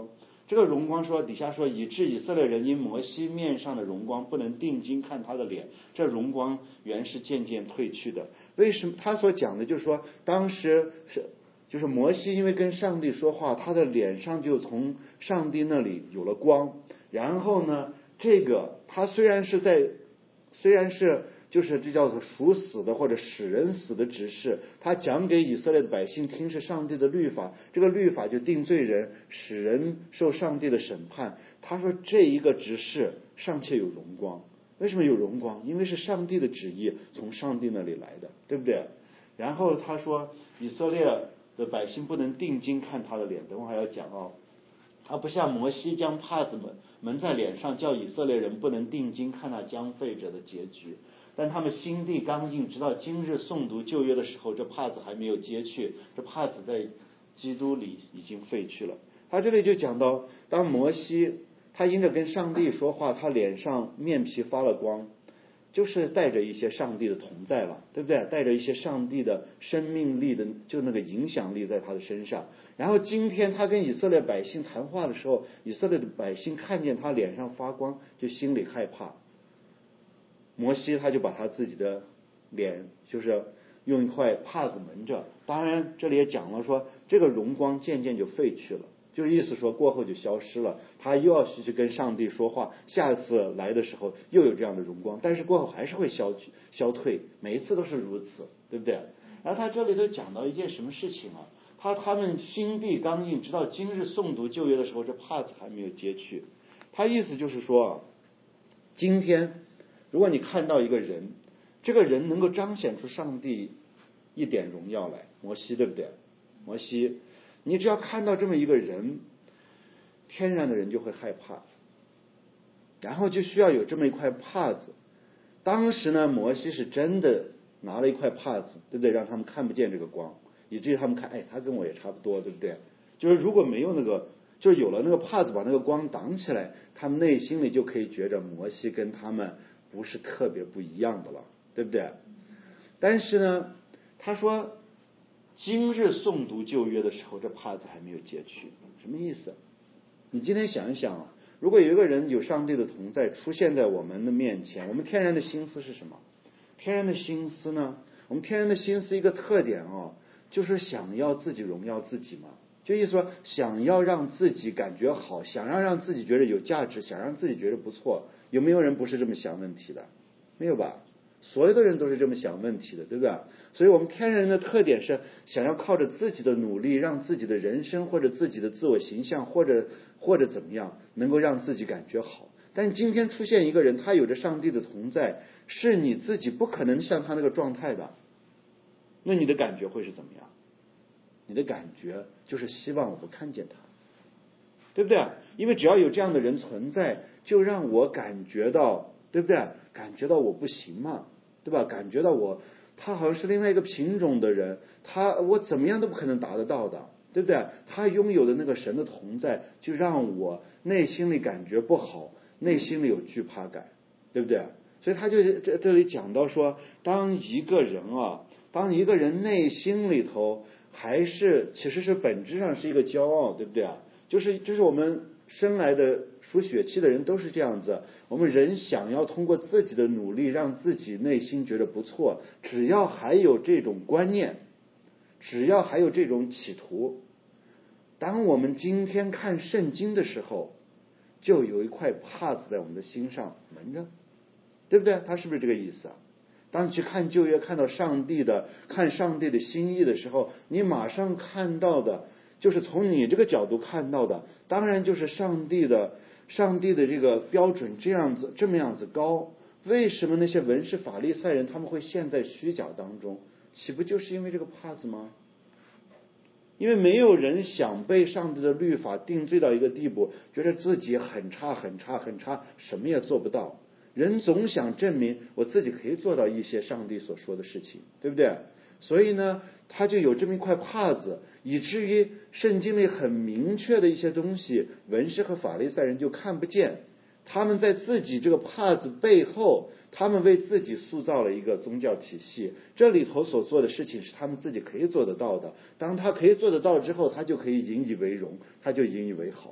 这个荣光说底下说，以致以色列人因摩西面上的荣光不能定睛看他的脸，这荣光原是渐渐褪去的。为什么他所讲的就是说，当时是就是摩西因为跟上帝说话，他的脸上就从上帝那里有了光。然后呢，这个他虽然是在虽然是就是这叫做属死的或者使人死的指示，他讲给以色列的百姓听是上帝的律法，这个律法就定罪人，使人受上帝的审判。他说这一个指示尚且有荣光，为什么有荣光？因为是上帝的旨意从上帝那里来的，对不对？然后他说以色列的百姓不能定睛看他的脸，等会还要讲哦。他不像摩西将帕子蒙蒙在脸上，叫以色列人不能定睛看那将废者的结局。但他们心地刚硬，直到今日诵读旧约的时候，这帕子还没有揭去，这帕子在基督里已经废去了。他这里就讲到，当摩西他因着跟上帝说话，他脸上面皮发了光，就是带着一些上帝的同在了，对不对？带着一些上帝的生命力的，就那个影响力在他的身上。然后今天他跟以色列百姓谈话的时候，以色列的百姓看见他脸上发光，就心里害怕。摩西他就把他自己的脸就是用一块帕子蒙着，当然这里也讲了说，这个荣光渐渐就废去了，就是意思说过后就消失了。他又要去跟上帝说话，下次来的时候又有这样的荣光，但是过后还是会消消退，每一次都是如此，对不对？然后他这里头讲到一件什么事情啊？他他们心地刚硬，直到今日诵读旧约的时候，这帕子还没有揭去。他意思就是说，今天如果你看到一个人，这个人能够彰显出上帝一点荣耀来，摩西对不对？摩西，你只要看到这么一个人，天然的人就会害怕，然后就需要有这么一块帕子。当时呢，摩西是真的拿了一块帕子，对不对？让他们看不见这个光，以至于他们看，哎，他跟我也差不多，对不对？就是如果没有那个，就是有了那个帕子把那个光挡起来，他们内心里就可以觉着摩西跟他们不是特别不一样的了，对不对？但是呢，他说今日诵读旧约的时候，这帕子还没有揭去，什么意思？你今天想一想啊，如果有一个人有上帝的同在出现在我们的面前，我们天然的心思是什么？天然的心思呢？我们天然的心思一个特点哦，就是想要自己荣耀自己嘛，就意思说想要让自己感觉好，想要让自己觉得有价值，想让自己觉得不错。有没有人不是这么想问题的？没有吧？所有的人都是这么想问题的，对不对？所以我们天然人的特点是想要靠着自己的努力，让自己的人生或者自己的自我形象或者或者怎么样能够让自己感觉好。但今天出现一个人，他有着上帝的同在，是你自己不可能像他那个状态的，那你的感觉会是怎么样？你的感觉就是希望我不看见他，对不对？因为只要有这样的人存在，就让我感觉到，对不对？感觉到我不行嘛，对吧？感觉到我他好像是另外一个品种的人，他我怎么样都不可能达得到的，对不对？他拥有的那个神的同在，就让我内心里感觉不好，内心里有惧怕感，对不对？所以他就这这里讲到说，当一个人啊，当一个人内心里头还是其实是本质上是一个骄傲，对不对啊？就是就是我们生来的属血气的人都是这样子，我们人想要通过自己的努力让自己内心觉得不错，只要还有这种观念，只要还有这种企图，当我们今天看圣经的时候，就有一块帕子在我们的心上蒙着，对不对？他是不是这个意思啊？当你去看旧约，看到上帝的看上帝的心意的时候，你马上看到的就是从你这个角度看到的，当然就是上帝的上帝的这个标准这样子这么样子高。为什么那些文士法利赛人他们会陷在虚假当中？岂不就是因为这个帕子吗？因为没有人想被上帝的律法定罪到一个地步，觉得自己很差很差很差，什么也做不到。人总想证明我自己可以做到一些上帝所说的事情，对不对？所以呢，他就有这么一块帕子，以至于圣经里很明确的一些东西，文士和法利赛人就看不见。他们在自己这个帕子背后，他们为自己塑造了一个宗教体系，这里头所做的事情是他们自己可以做得到的。当他可以做得到之后，他就可以引以为荣，他就引以为豪，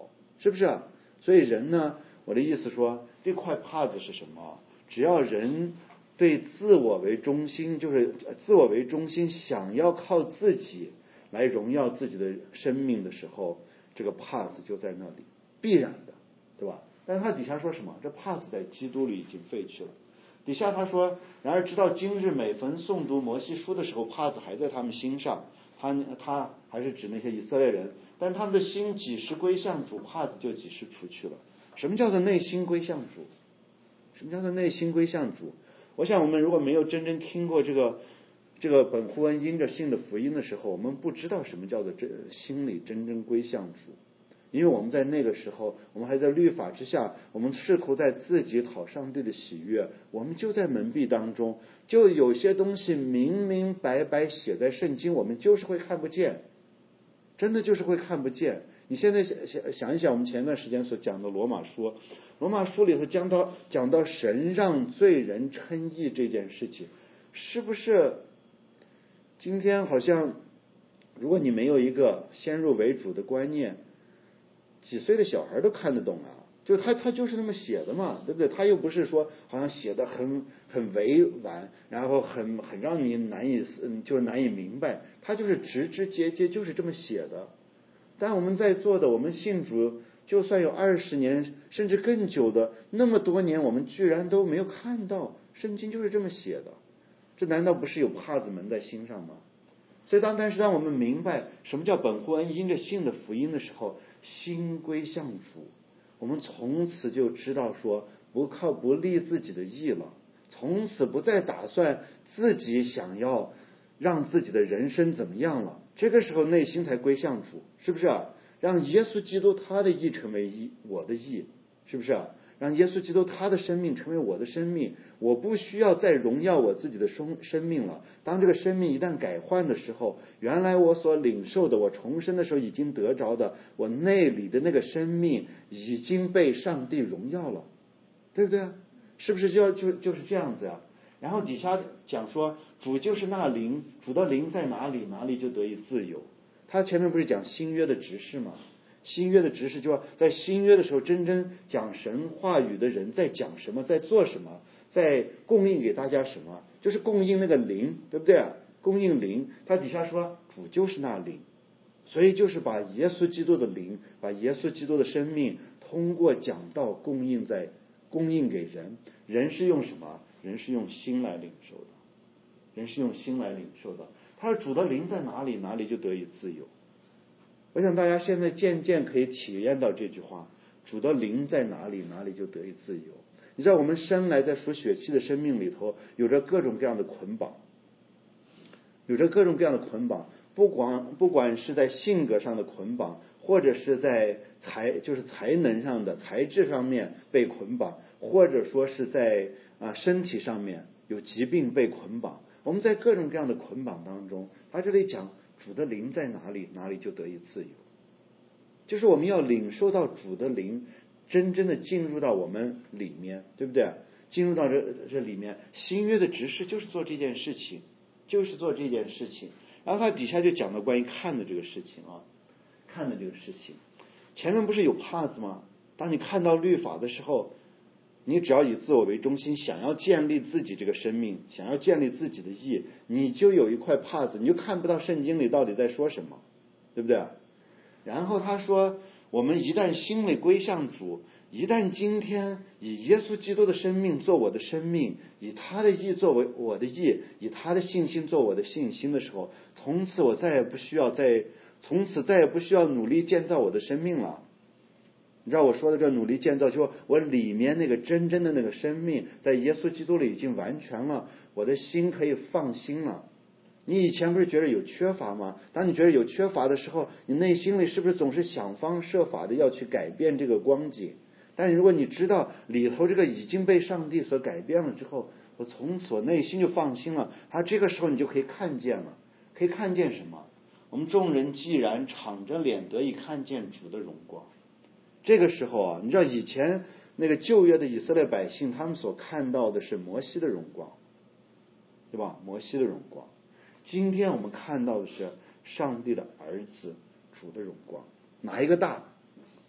是不是啊？所以人呢，我的意思说，这块帕子是什么？只要人对自我为中心，就是自我为中心，想要靠自己来荣耀自己的生命的时候，这个帕子就在那里，必然的，对吧？但是他底下说什么？这帕子在基督里已经废去了。底下他说，然而直到今日每逢诵读摩西书的时候，帕子还在他们心上。他他还是指那些以色列人，但他们的心几时归向主，帕子就几时除去了。什么叫做内心归向主？什么叫做内心归向主？我想我们如果没有真正听过这个这个本乎恩因着信的福音的时候，我们不知道什么叫做这心里真正归向主。因为我们在那个时候，我们还在律法之下，我们试图在自己讨上帝的喜悦，我们就在蒙蔽当中，就有些东西明明白白写在圣经，我们就是会看不见，真的就是会看不见。你现在想想一想，我们前段时间所讲的罗马书，罗马书里头讲到讲到神让罪人称义这件事情，是不是今天好像如果你没有一个先入为主的观念，几岁的小孩都看得懂啊，就他他就是那么写的嘛，对不对？他又不是说好像写的很很委婉，然后很很让你难以就是难以明白，他就是直直接接就是这么写的。但我们在座的，我们信主就算有二十年甚至更久的那么多年，我们居然都没有看到圣经就是这么写的，这难道不是有帕子蒙在心上吗？所以当但是当我们明白什么叫本乎恩因着信的福音的时候，心归向主，我们从此就知道说不靠不立自己的义了，从此不再打算自己想要让自己的人生怎么样了，这个时候内心才归向主，是不是啊？让耶稣基督他的义成为义，我的义，是不是啊？让耶稣基督他的生命成为我的生命，我不需要再荣耀我自己的生生命了。当这个生命一旦改换的时候，原来我所领受的，我重生的时候已经得着的，我内里的那个生命已经被上帝荣耀了，对不对啊？是不是就就就是这样子啊？然后底下讲说，主就是那灵，主的灵在哪里，哪里就得以自由。他前面不是讲新约的执事吗？新约的执事就要在新约的时候，真正讲神话语的人在讲什么，在做什么，在供应给大家什么，就是供应那个灵，对不对啊？供应灵，他底下说主就是那灵，所以就是把耶稣基督的灵，把耶稣基督的生命通过讲道供应在供应给人。人是用什么？人是用心来领受的，人是用心来领受的。他说主的灵在哪里，哪里就得以自由。我想大家现在渐渐可以体验到这句话，主的灵在哪里，哪里就得以自由。你知道我们生来在属血气的生命里头，有着各种各样的捆绑，有着各种各样的捆绑，不管不管是在性格上的捆绑，或者是在才就是才能上的才智上面被捆绑，或者说是在啊身体上面有疾病被捆绑。我们在各种各样的捆绑当中，他这里讲主的灵在哪里，哪里就得以自由。就是我们要领受到主的灵真正的进入到我们里面，对不对？进入到这这里面，新约的执事就是做这件事情，就是做这件事情。然后他底下就讲到关于看的这个事情啊，看的这个事情。前面不是有帕子吗？当你看到律法的时候，你只要以自我为中心，想要建立自己这个生命，想要建立自己的义，你就有一块帕子，你就看不到圣经里到底在说什么，对不对？然后他说，我们一旦心里归向主，一旦今天以耶稣基督的生命做我的生命，以他的义作为我的义，以他的信心做我的信心的时候，从此我再也不需要再从此再也不需要努力建造我的生命了。你知道我说的这努力建造，就说我里面那个真正的那个生命在耶稣基督里已经完全了，我的心可以放心了。你以前不是觉得有缺乏吗？当你觉得有缺乏的时候，你内心里是不是总是想方设法的要去改变这个光景？但如果你知道里头这个已经被上帝所改变了之后，我从此我内心就放心了。他这个时候你就可以看见了，可以看见什么？我们众人既然敞着脸得以看见主的荣光。这个时候啊，你知道以前那个旧约的以色列百姓，他们所看到的是摩西的荣光，对吧？摩西的荣光。今天我们看到的是上帝的儿子主的荣光，哪一个大？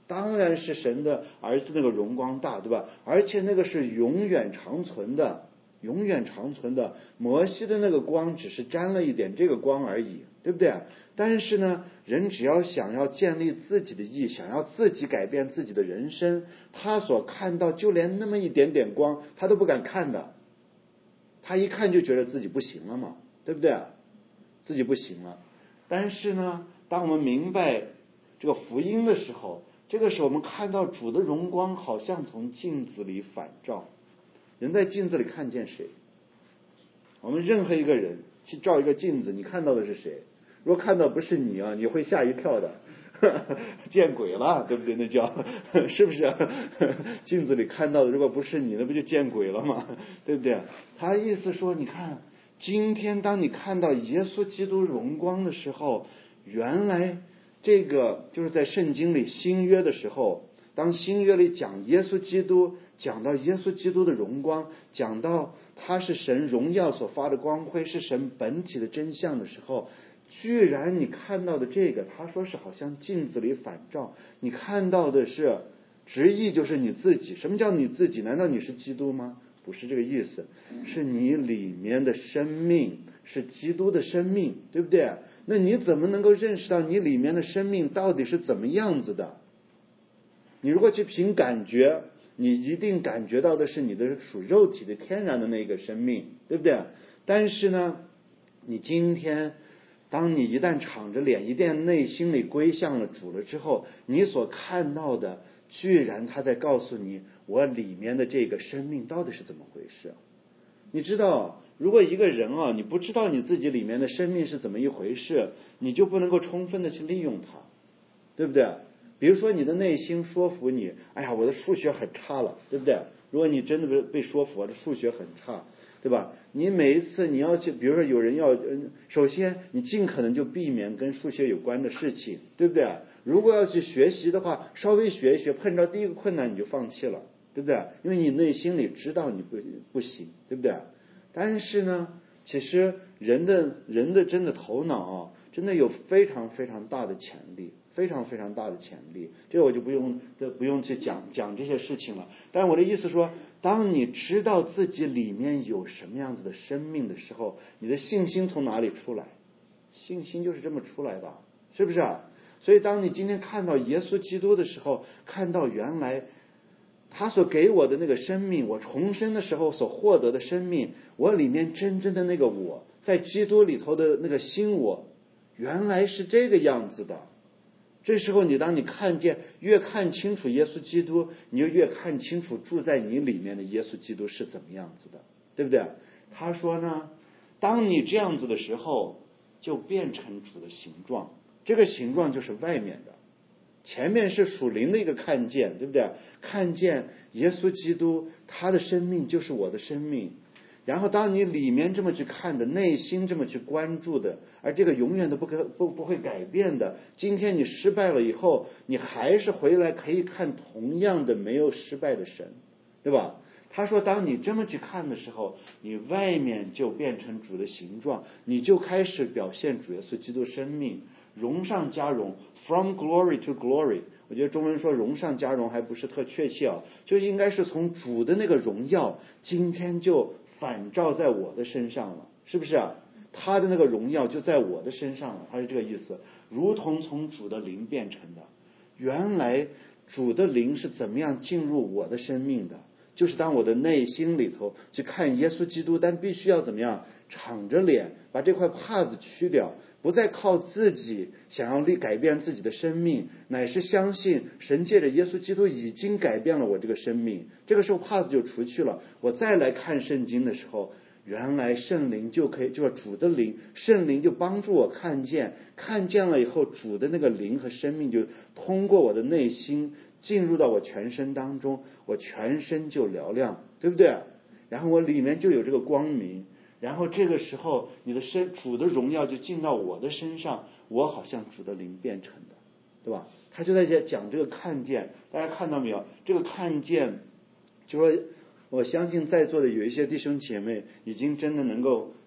当然是神的儿子那个荣光大，对吧？而且那个是永远长存的，永远长存的。摩西的那个光只是沾了一点这个光而已，对不对？但是呢，人只要想要建立自己的义，想要自己改变自己的人生，他所看到就连那么一点点光他都不敢看的，他一看就觉得自己不行了嘛，对不对？自己不行了。但是呢，当我们明白这个福音的时候，这个时候我们看到主的荣光好像从镜子里反照。人在镜子里看见谁？我们任何一个人去照一个镜子，你看到的是谁？如果看到不是你啊，你会吓一跳的，见鬼了，对不对？那叫是不是？镜子里看到的如果不是你，那不就见鬼了吗？对不对？他意思说，你看今天当你看到耶稣基督荣光的时候，原来这个就是在圣经里新约的时候，当新约里讲耶稣基督，讲到耶稣基督的荣光，讲到他是神荣耀所发的光辉，是神本体的真相的时候，居然你看到的这个，他说是好像镜子里反照，你看到的是直译就是你自己。什么叫你自己？难道你是基督吗？不是这个意思，是你里面的生命是基督的生命，对不对？那你怎么能够认识到你里面的生命到底是怎么样子的？你如果去凭感觉，你一定感觉到的是你的属肉体的天然的那个生命，对不对？但是呢，你今天当你一旦敞着脸，一旦内心里归向了主了之后，你所看到的居然他在告诉你，我里面的这个生命到底是怎么回事。你知道，如果一个人啊，你不知道你自己里面的生命是怎么一回事，你就不能够充分的去利用它，对不对？比如说你的内心说服你，哎呀，我的数学很差了，对不对？如果你真的被说服，我的数学很差，对吧？你每一次你要去，比如说有人要，首先你尽可能就避免跟数学有关的事情，对不对？如果要去学习的话，稍微学一学，碰到第一个困难你就放弃了，对不对？因为你内心里知道你不不行，对不对？但是呢，其实人的人的真的头脑啊，真的有非常非常大的潜力，非常非常大的潜力。这个我就不用不用去讲讲这些事情了。但是我的意思说，当你知道自己里面有什么样子的生命的时候，你的信心从哪里出来？信心就是这么出来的，是不是啊？所以当你今天看到耶稣基督的时候，看到原来他所给我的那个生命，我重生的时候所获得的生命，我里面真正的那个我，在基督里头的那个新我，原来是这个样子的。这时候你当你看见，越看清楚耶稣基督，你就越看清楚住在你里面的耶稣基督是怎么样子的，对不对？他说呢，当你这样子的时候，就变成主的形状。这个形状就是外面的，前面是属灵的一个看见，对不对？看见耶稣基督，他的生命就是我的生命。然后当你里面这么去看的，内心这么去关注的，而这个永远都不可不不会改变的，今天你失败了以后，你还是回来可以看同样的没有失败的神，对吧？他说当你这么去看的时候，你外面就变成主的形状，你就开始表现主耶稣基督生命，荣上加荣， from glory to glory。 我觉得中文说荣上加荣还不是特确切啊，就应该是从主的那个荣耀今天就反照在我的身上了，是不是啊？他的那个荣耀就在我的身上了，他是这个意思，如同从主的灵变成的。原来主的灵是怎么样进入我的生命的，就是当我的内心里头去看耶稣基督，但必须要怎么样，敞着脸把这块帕子去掉，不再靠自己想要力改变自己的生命，乃是相信神借着耶稣基督已经改变了我这个生命。这个时候帕子就除去了，我再来看圣经的时候，原来圣灵就可以，就是主的灵，圣灵就帮助我看见，看见了以后，主的那个灵和生命就通过我的内心进入到我全身当中，我全身就嘹亮，对不对？然后我里面就有这个光明，然后这个时候你的身主的荣耀就进到我的身上，我好像主的灵变成的，对吧？他就在这讲这个看见，大家看到没有？这个看见就说我相信在座的有一些弟兄姐妹已经真的能够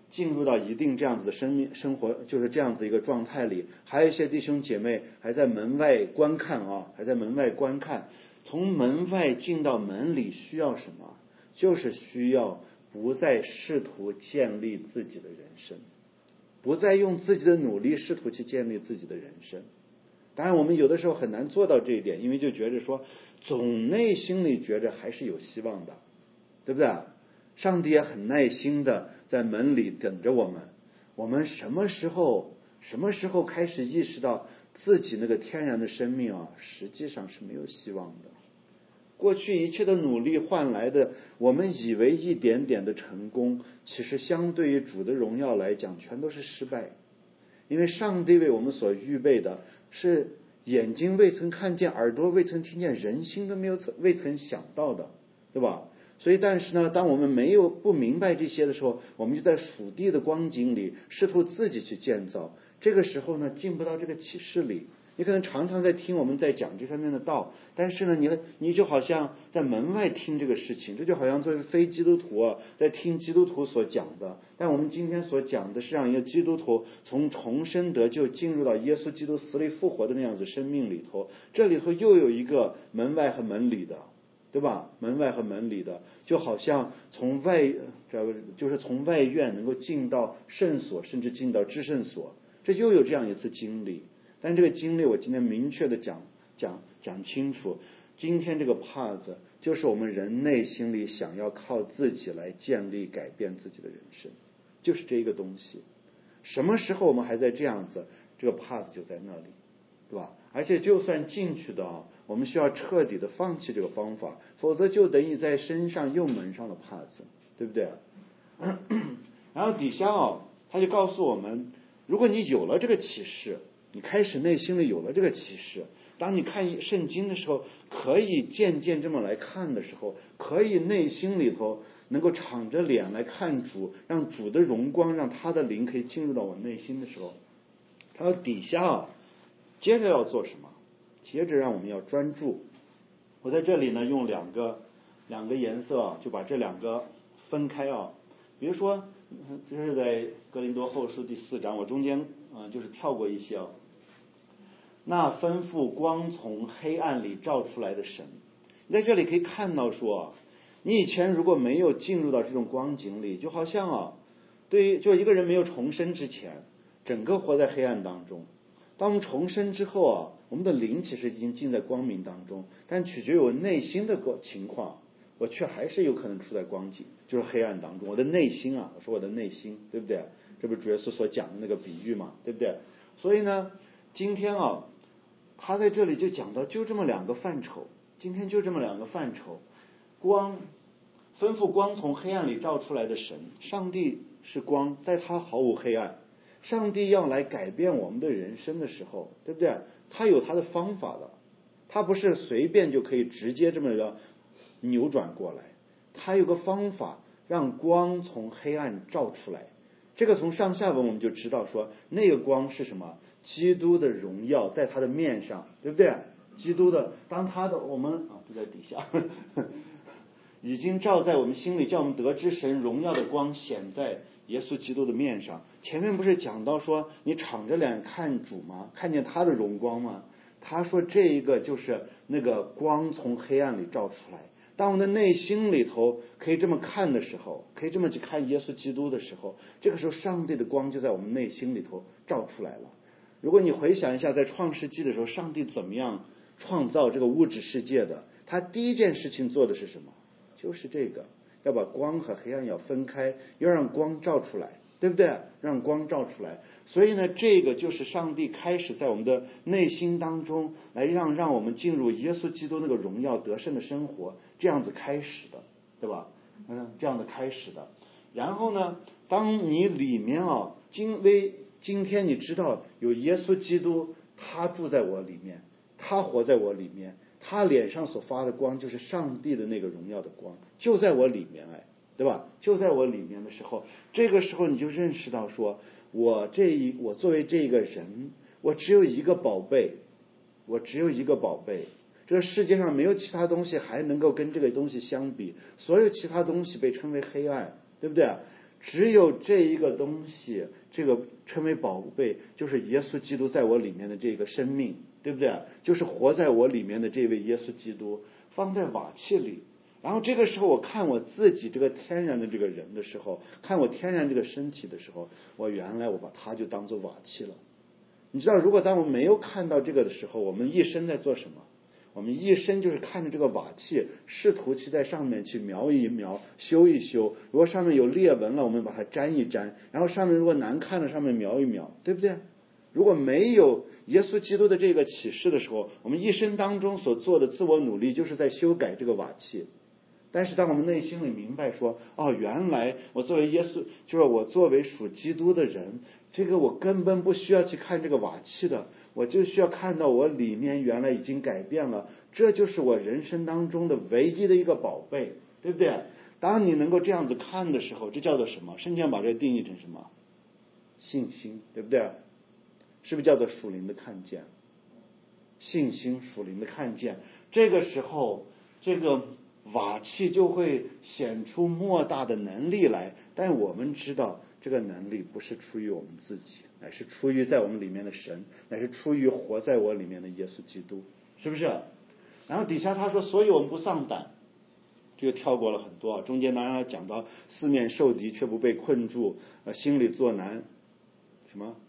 进入到一定这样子的生命生活，就是这样子一个状态里。还有一些弟兄姐妹还在门外观看啊，还在门外观看。从门外进到门里需要什么？就是需要不再试图建立自己的人生，不再用自己的努力试图去建立自己的人生。当然我们有的时候很难做到这一点，因为就觉得说总内心里觉着还是有希望的，对不对？上帝也很耐心的在门里等着我们。我们什么时候什么时候开始意识到自己那个天然的生命啊，实际上是没有希望的。过去一切的努力换来的，我们以为一点点的成功，其实相对于主的荣耀来讲，全都是失败。因为上帝为我们所预备的是眼睛未曾看见，耳朵未曾听见，人心都没有曾未曾想到的，对吧？所以但是呢，当我们没有不明白这些的时候，我们就在属地的光景里试图自己去建造。这个时候呢，进不到这个启示里。你可能常常在听我们在讲这方面的道，但是呢，你你就好像在门外听这个事情，这就好像作为非基督徒啊，在听基督徒所讲的。但我们今天所讲的是让一个基督徒从重生得救进入到耶稣基督死里复活的那样子生命里头，这里头又有一个门外和门里的，对吧？门外和门里的，就好像从外这个就是从外院能够进到圣所，甚至进到至圣所，这又有这样一次经历。但这个经历我今天明确的讲讲讲清楚，今天这个 part 就是我们人内心里想要靠自己来建立改变自己的人生，就是这一个东西。什么时候我们还在这样子，这个 part 就在那里，对吧？而且就算进去的啊，我们需要彻底的放弃这个方法，否则就等于在身上又蒙上了 part， 对不对？然后底下啊，他就告诉我们，如果你有了这个启示，你开始内心里有了这个启示，当你看圣经的时候，可以渐渐这么来看的时候，可以内心里头能够敞着脸来看主，让主的荣光，让他的灵可以进入到我内心的时候，他说底下啊，接着要做什么？接着让我们要专注。我在这里呢，用两个两个颜色啊，就把这两个分开啊。比如说，这是在哥林多后书第四章，我中间啊、呃、就是跳过一些啊。那吩咐光从黑暗里照出来的神，你在这里可以看到说，你以前如果没有进入到这种光景里，就好像啊，对于就一个人没有重生之前，整个活在黑暗当中。当我们重生之后啊，我们的灵其实已经进在光明当中，但取决于我内心的情况，我却还是有可能处在光景，就是黑暗当中。我的内心啊，我说我的内心，对不对？这不是主耶稣所讲的那个比喻嘛，对不对？所以呢，今天啊，他在这里就讲到就这么两个范畴，今天就这么两个范畴，光，吩咐光从黑暗里照出来的神，上帝是光，在他毫无黑暗。上帝要来改变我们的人生的时候，对不对？他有他的方法的，他不是随便就可以直接这么个扭转过来，他有个方法让光从黑暗照出来。这个从上下文我们就知道说，那个光是什么？基督的荣耀在他的面上，对不对？基督的，当他的我们啊就在底下已经照在我们心里，叫我们得知神荣耀的光显在耶稣基督的面上。前面不是讲到说你敞着脸看主吗？看见他的荣光吗？他说这一个就是那个光从黑暗里照出来。当我们的内心里头可以这么看的时候，可以这么去看耶稣基督的时候，这个时候上帝的光就在我们内心里头照出来了。如果你回想一下在创世纪的时候，上帝怎么样创造这个物质世界的，他第一件事情做的是什么？就是这个，要把光和黑暗要分开，要让光照出来，对不对？让光照出来。所以呢，这个就是上帝开始在我们的内心当中来让让我们进入耶稣基督那个荣耀得胜的生活，这样子开始的，对吧？嗯，这样的开始的。然后呢，当你里面啊，因为今天你知道有耶稣基督，他住在我里面，他活在我里面，他脸上所发的光就是上帝的那个荣耀的光，就在我里面，哎，对吧？就在我里面的时候，这个时候你就认识到说，我这一我作为这个人，我只有一个宝贝，我只有一个宝贝。这个世界上没有其他东西还能够跟这个东西相比，所有其他东西被称为黑暗，对不对？ 只有这一个东西，这个称为宝贝，就是耶稣基督在我里面的这个生命，对不对？就是活在我里面的这位耶稣基督，放在瓦器里。然后这个时候我看我自己这个天然的这个人的时候，看我天然这个身体的时候，我原来我把它就当做瓦器了。你知道，如果当我们没有看到这个的时候，我们一生在做什么？我们一生就是看着这个瓦器，试图去在上面去描一描，修一修。如果上面有裂纹了，我们把它粘一粘，然后上面如果难看了，上面描一描，对不对？如果没有耶稣基督的这个启示的时候，我们一生当中所做的自我努力就是在修改这个瓦器。但是当我们内心里明白说，哦，原来我作为耶稣，就是我作为属基督的人，这个我根本不需要去看这个瓦器的，我就需要看到我里面原来已经改变了，这就是我人生当中的唯一的一个宝贝，对不对？当你能够这样子看的时候，这叫做什么？圣经把这个定义成什么？信心，对不对？是不是叫做属灵的看见？信心，属灵的看见。这个时候，这个瓦器就会显出莫大的能力来，但我们知道这个能力不是出于我们自己，乃是出于在我们里面的神，乃是出于活在我里面的耶稣基督，是不是？然后底下他说，所以我们不丧胆，这个跳过了很多，中间当然讲到四面受敌却不被困住，呃，心里作难，什么？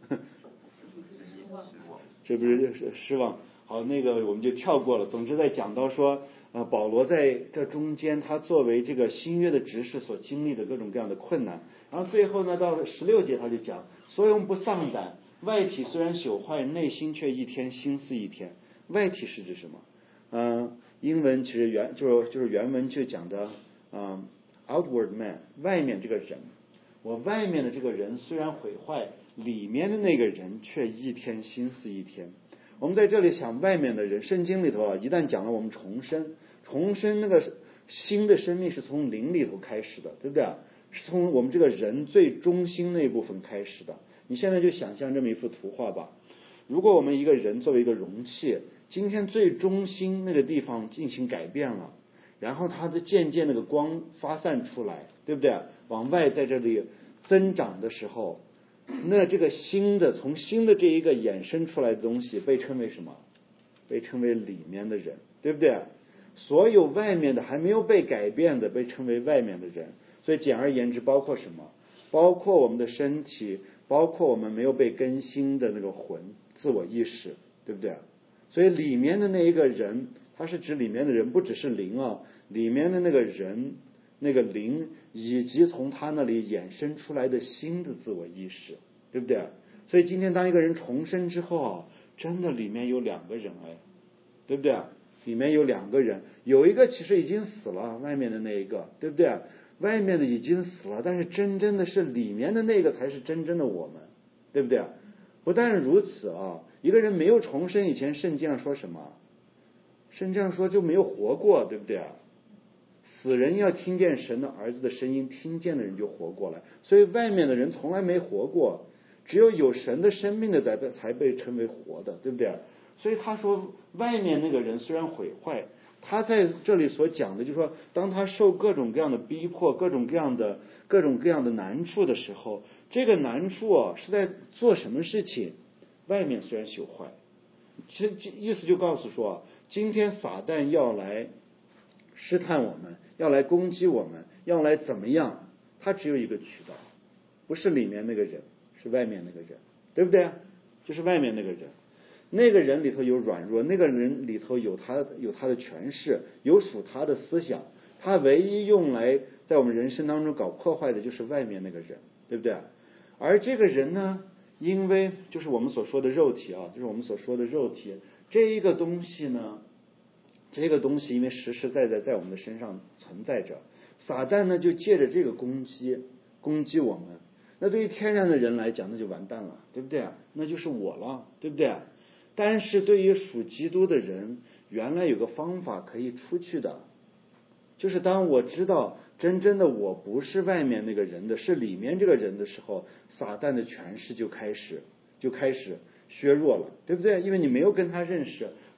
这不是失望。好，那个我们就跳过了。总之在讲到说，呃，保罗在这中间，他作为这个新约的执事所经历的各种各样的困难。然后最后呢，到十六节他就讲，所以我们不丧胆，外体虽然朽坏，内心却一天心思一天。外体是指什么？嗯、呃，英文其实原就是就是原文就讲的，嗯、呃、，outward man， 外面这个人。我外面的这个人虽然毁坏，里面的那个人却一天心思一天。我们在这里想外面的人，圣经里头啊，一旦讲了我们重生，重生那个新的生命是从灵里头开始的，对不对？是从我们这个人最中心那部分开始的。你现在就想象这么一幅图画吧，如果我们一个人作为一个容器，今天最中心那个地方进行改变了，然后它的渐渐那个光发散出来，对不对？往外在这里增长的时候，那这个新的从新的这一个衍生出来的东西被称为什么？被称为里面的人，对不对？所有外面的还没有被改变的被称为外面的人。所以简而言之，包括什么？包括我们的身体，包括我们没有被更新的那个魂，自我意识，对不对？所以里面的那一个人，它是指里面的人，不只是灵啊，里面的那个人，那个灵，以及从他那里衍生出来的新的自我意识，对不对？所以今天当一个人重生之后啊，真的里面有两个人哎，对不对？里面有两个人，有一个其实已经死了，外面的那一个，对不对？外面的已经死了，但是真正的是里面的那个才是真正的我们，对不对？不但如此啊，一个人没有重生以前，圣经上说什么？圣经上说就没有活过，对不对？死人要听见神的儿子的声音，听见的人就活过来。所以外面的人从来没活过，只有有神的生命的才被才被称为活的，对不对？所以他说外面那个人虽然毁坏，他在这里所讲的就是说，当他受各种各样的逼迫，各种各样的各种各样的难处的时候，这个难处啊是在做什么事情？外面虽然朽坏，其实意思就告诉说，今天撒旦要来试探我们，要来攻击我们，要来怎么样？他只有一个渠道，不是里面那个人，是外面那个人，对不对？就是外面那个人。那个人里头有软弱，那个人里头有他有他的权势，有属他的思想。他唯一用来在我们人生当中搞破坏的就是外面那个人，对不对？而这个人呢，因为就是我们所说的肉体啊，就是我们所说的肉体这一个东西呢，这个东西因为实实在在在我们的身上存在着，撒旦呢就借着这个攻击攻击我们。那对于天然的人来讲，那就完蛋了，对不对？那就是我了，对不对？但是对于属基督的人，原来有个方法可以出去的，就是当我知道真正的我不是外面那个人的，是里面这个人的时候，撒旦的权势就开始就开始削弱了，对不对？因为你没有跟他认识，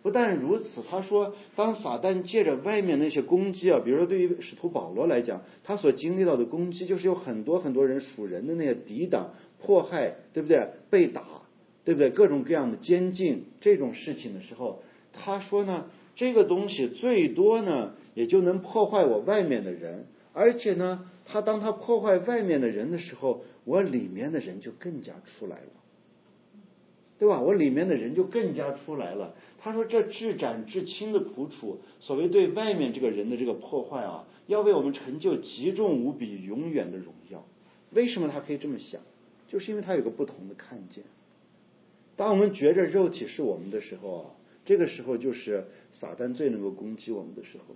不但如此，他说当撒旦借着外面那些攻击啊，比如说对于使徒保罗来讲，他所经历到的攻击就是有很多很多人属人的那些抵挡迫害，对不对？被打，对不对？各种各样的监禁这种事情的时候，他说呢，这个东西最多呢也就能破坏我外面的人，而且呢他当他破坏外面的人的时候，我里面的人就更加出来了，对吧？我里面的人就更加出来了。他说这至斩至轻的苦楚，所谓对外面这个人的这个破坏啊，要为我们成就极重无比永远的荣耀。为什么他可以这么想？就是因为他有个不同的看见。当我们觉着肉体是我们的时候啊，这个时候就是撒旦最能够攻击我们的时候。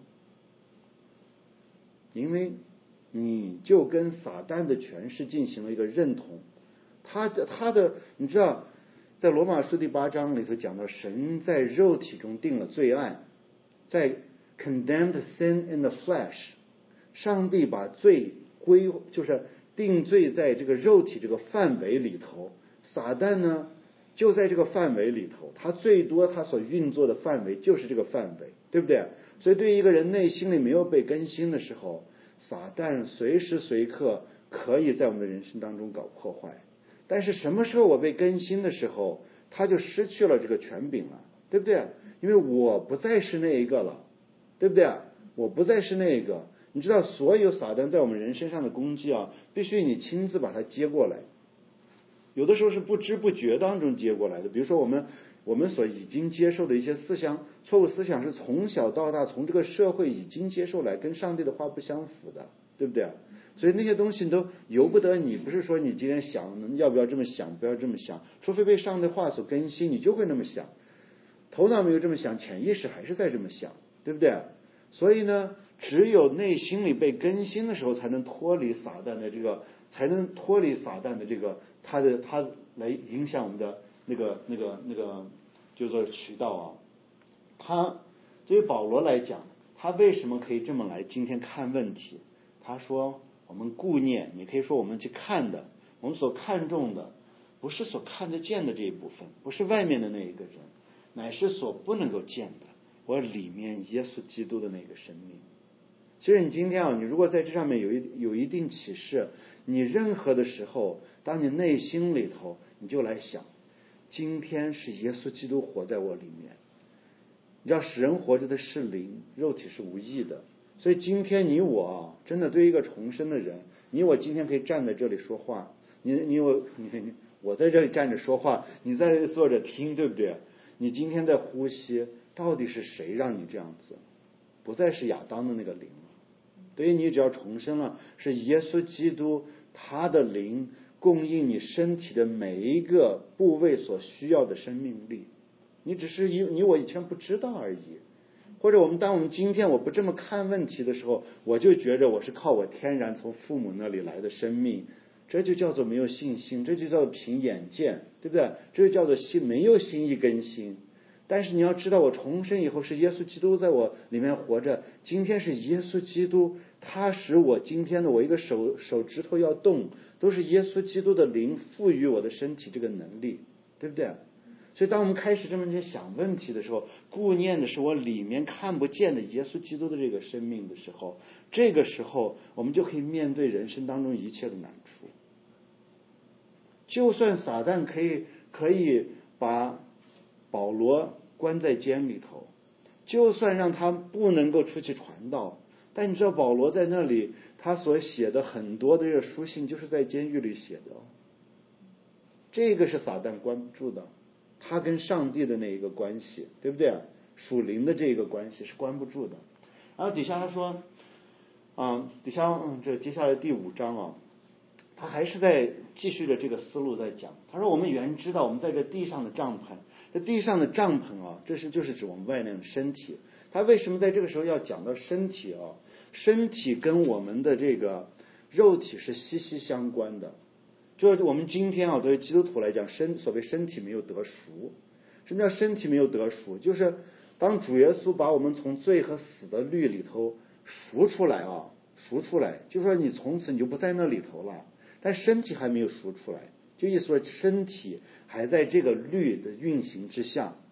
因为你就跟撒旦的权势进行了一个认同，他的他的你知道，在罗马书第八章里头讲到，神在肉体中定了罪案，在 condemned sin in the flesh， 上帝把罪归就是定罪在这个肉体这个范围里头，撒旦呢就在这个范围里头，他最多他所运作的范围就是这个范围，对不对？所以对于一个人内心里没有被更新的时候，撒旦随时随刻可以在我们的人生当中搞破坏。但是什么时候我被更新的时候，他就失去了这个权柄了，对不对？因为我不再是那一个了，对不对？我不再是那个。你知道所有撒旦在我们人身上的攻击啊，必须你亲自把它接过来，有的时候是不知不觉当中接过来的。比如说我们我们所已经接受的一些思想，错误思想是从小到大从这个社会已经接受来，跟上帝的话不相符的，对不对？所以那些东西都由不得你，不是说你今天想要不要这么想，不要这么想，除非被上帝话所更新，你就会那么想。头脑没有这么想，潜意识还是在这么想，对不对？所以呢，只有内心里被更新的时候，才能脱离撒旦的这个，才能脱离撒旦的这个，他的他来影响我们的那个那个那个，就是说渠道啊。他对于保罗来讲，他为什么可以这么来今天看问题？他说我们顾念，你可以说我们去看的，我们所看重的，不是所看得见的这一部分，不是外面的那一个人，乃是所不能够见的，我里面耶稣基督的那个生命。其实你今天啊，你如果在这上面有一有一定启示，你任何的时候，当你内心里头，你就来想，今天是耶稣基督活在我里面。你知道使人活着的是灵，肉体是无益的。所以今天你我真的对于一个重生的人，你我今天可以站在这里说话，你你我你我在这里站着说话，你在这里坐着听，对不对？你今天在呼吸，到底是谁让你这样子？不再是亚当的那个灵了。对于你只要重生了，是耶稣基督他的灵供应你身体的每一个部位所需要的生命力。你只是你你我以前不知道而已。或者我们当我们今天我不这么看问题的时候，我就觉着我是靠我天然从父母那里来的生命，这就叫做没有信心，这就叫做凭眼见，对不对？这就叫做心没有心意更新。但是你要知道，我重生以后是耶稣基督在我里面活着，今天是耶稣基督他使我今天的我一个手手指头要动，都是耶稣基督的灵赋予我的身体这个能力，对不对？所以当我们开始这么去想问题的时候，顾念的是我里面看不见的耶稣基督的这个生命的时候，这个时候我们就可以面对人生当中一切的难处。就算撒旦可以可以把保罗关在监里头，就算让他不能够出去传道，但你知道保罗在那里他所写的很多的这个书信就是在监狱里写的，这个是撒旦关不住的。他跟上帝的那一个关系，对不对？属灵的这个关系是关不住的。然后底下他说，啊，底下嗯，这接下来第五章啊，他还是在继续着这个思路在讲。他说我们原知道我们在这地上的帐篷，这地上的帐篷啊，这是就是指我们外面的身体。他为什么在这个时候要讲到身体啊？身体跟我们的这个肉体是息息相关的。就是我们今天啊，作为基督徒来讲，身所谓身体没有得赎。什么叫身体没有得赎？就是当主耶稣把我们从罪和死的律里头赎出来啊，赎出来，就是说你从此你就不在那里头了，但身体还没有赎出来，就意思说身体还在这个律的运行之下，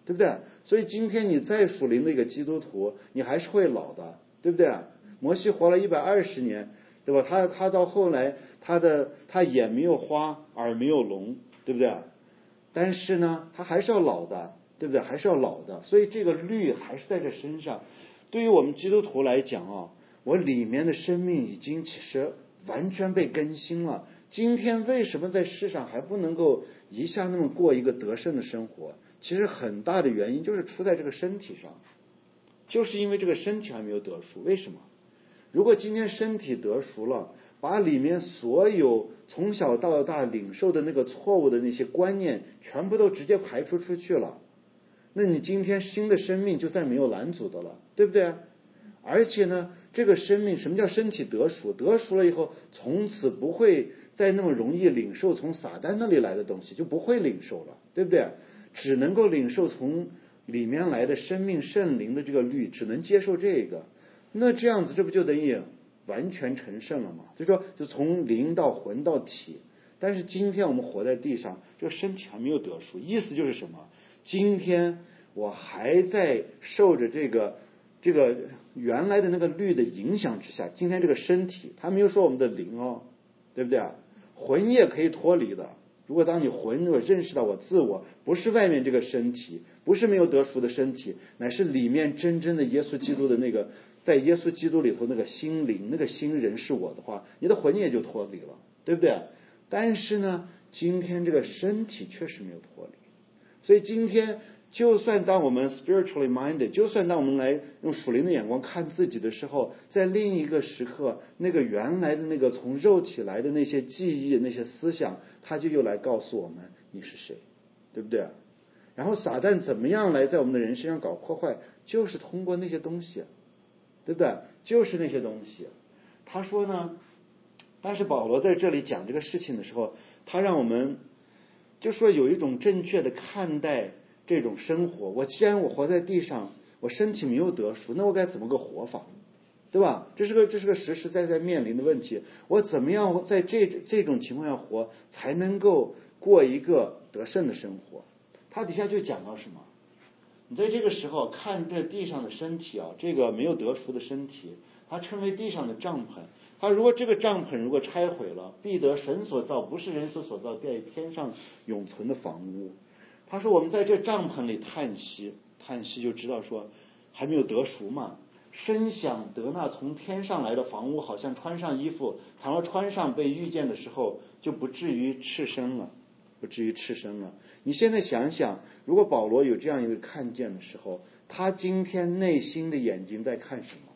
对不对？所以今天你再属灵的一个基督徒，你还是会老的，对不对？摩西活了一百二十年，对吧？他他到后来，他的他眼没有花，耳没有聋，对不对？但是呢，他还是要老的，对不对？还是要老的，所以这个律还是在这身上。对于我们基督徒来讲啊，我里面的生命已经其实完全被更新了。今天为什么在世上还不能够一下那么过一个得胜的生活？其实很大的原因就是出在这个身体上，就是因为这个身体还没有得赎。为什么？如果今天身体得赎了，把里面所有从小到大领受的那个错误的那些观念全部都直接排除出去了，那你今天新的生命就再没有拦阻的了，对不对？而且呢，这个生命，什么叫身体得赎？得赎了以后，从此不会再那么容易领受从撒旦那里来的东西，就不会领受了，对不对？只能够领受从里面来的生命圣灵的这个律，只能接受这个。那这样子，这不就等于完全成圣了吗？就说就从灵到魂到体。但是今天我们活在地上，这个身体还没有得赎，意思就是什么？今天我还在受着这个这个原来的那个律的影响之下。今天这个身体，他没有说我们的灵哦，对不对啊？魂也可以脱离的。如果当你魂如果认识到我自我不是外面这个身体，不是没有得赎的身体，乃是里面真正的耶稣基督的那个，在耶稣基督里头那个心灵，那个新人是我的话，你的魂也就脱离了，对不对？但是呢，今天这个身体确实没有脱离。所以今天就算当我们 spiritually minded， 就算当我们来用属灵的眼光看自己的时候，在另一个时刻，那个原来的那个从肉体来的那些记忆、那些思想，他就又来告诉我们你是谁，对不对？然后撒旦怎么样来在我们的人身上搞破坏，就是通过那些东西，对不对？就是那些东西。他说呢，但是保罗在这里讲这个事情的时候，他让我们就说有一种正确的看待这种生活。我既然我活在地上，我身体没有得赎，那我该怎么个活法，对吧？这是个这是个实实在在面临的问题。我怎么样在这这种情况下活，才能够过一个得胜的生活？他底下就讲到什么？你在这个时候看这地上的身体啊，这个没有得赎的身体，它称为地上的帐篷。他如果这个帐篷如果拆毁了，必得神所造，不是人所所造，在天上永存的房屋。他说我们在这帐篷里叹息，叹息就知道说还没有得赎嘛。深想得那从天上来的房屋，好像穿上衣服，倘若穿上被遇见的时候，就不至于赤身了，不至于赤身了。你现在想想，如果保罗有这样一个看见的时候，他今天内心的眼睛在看什么？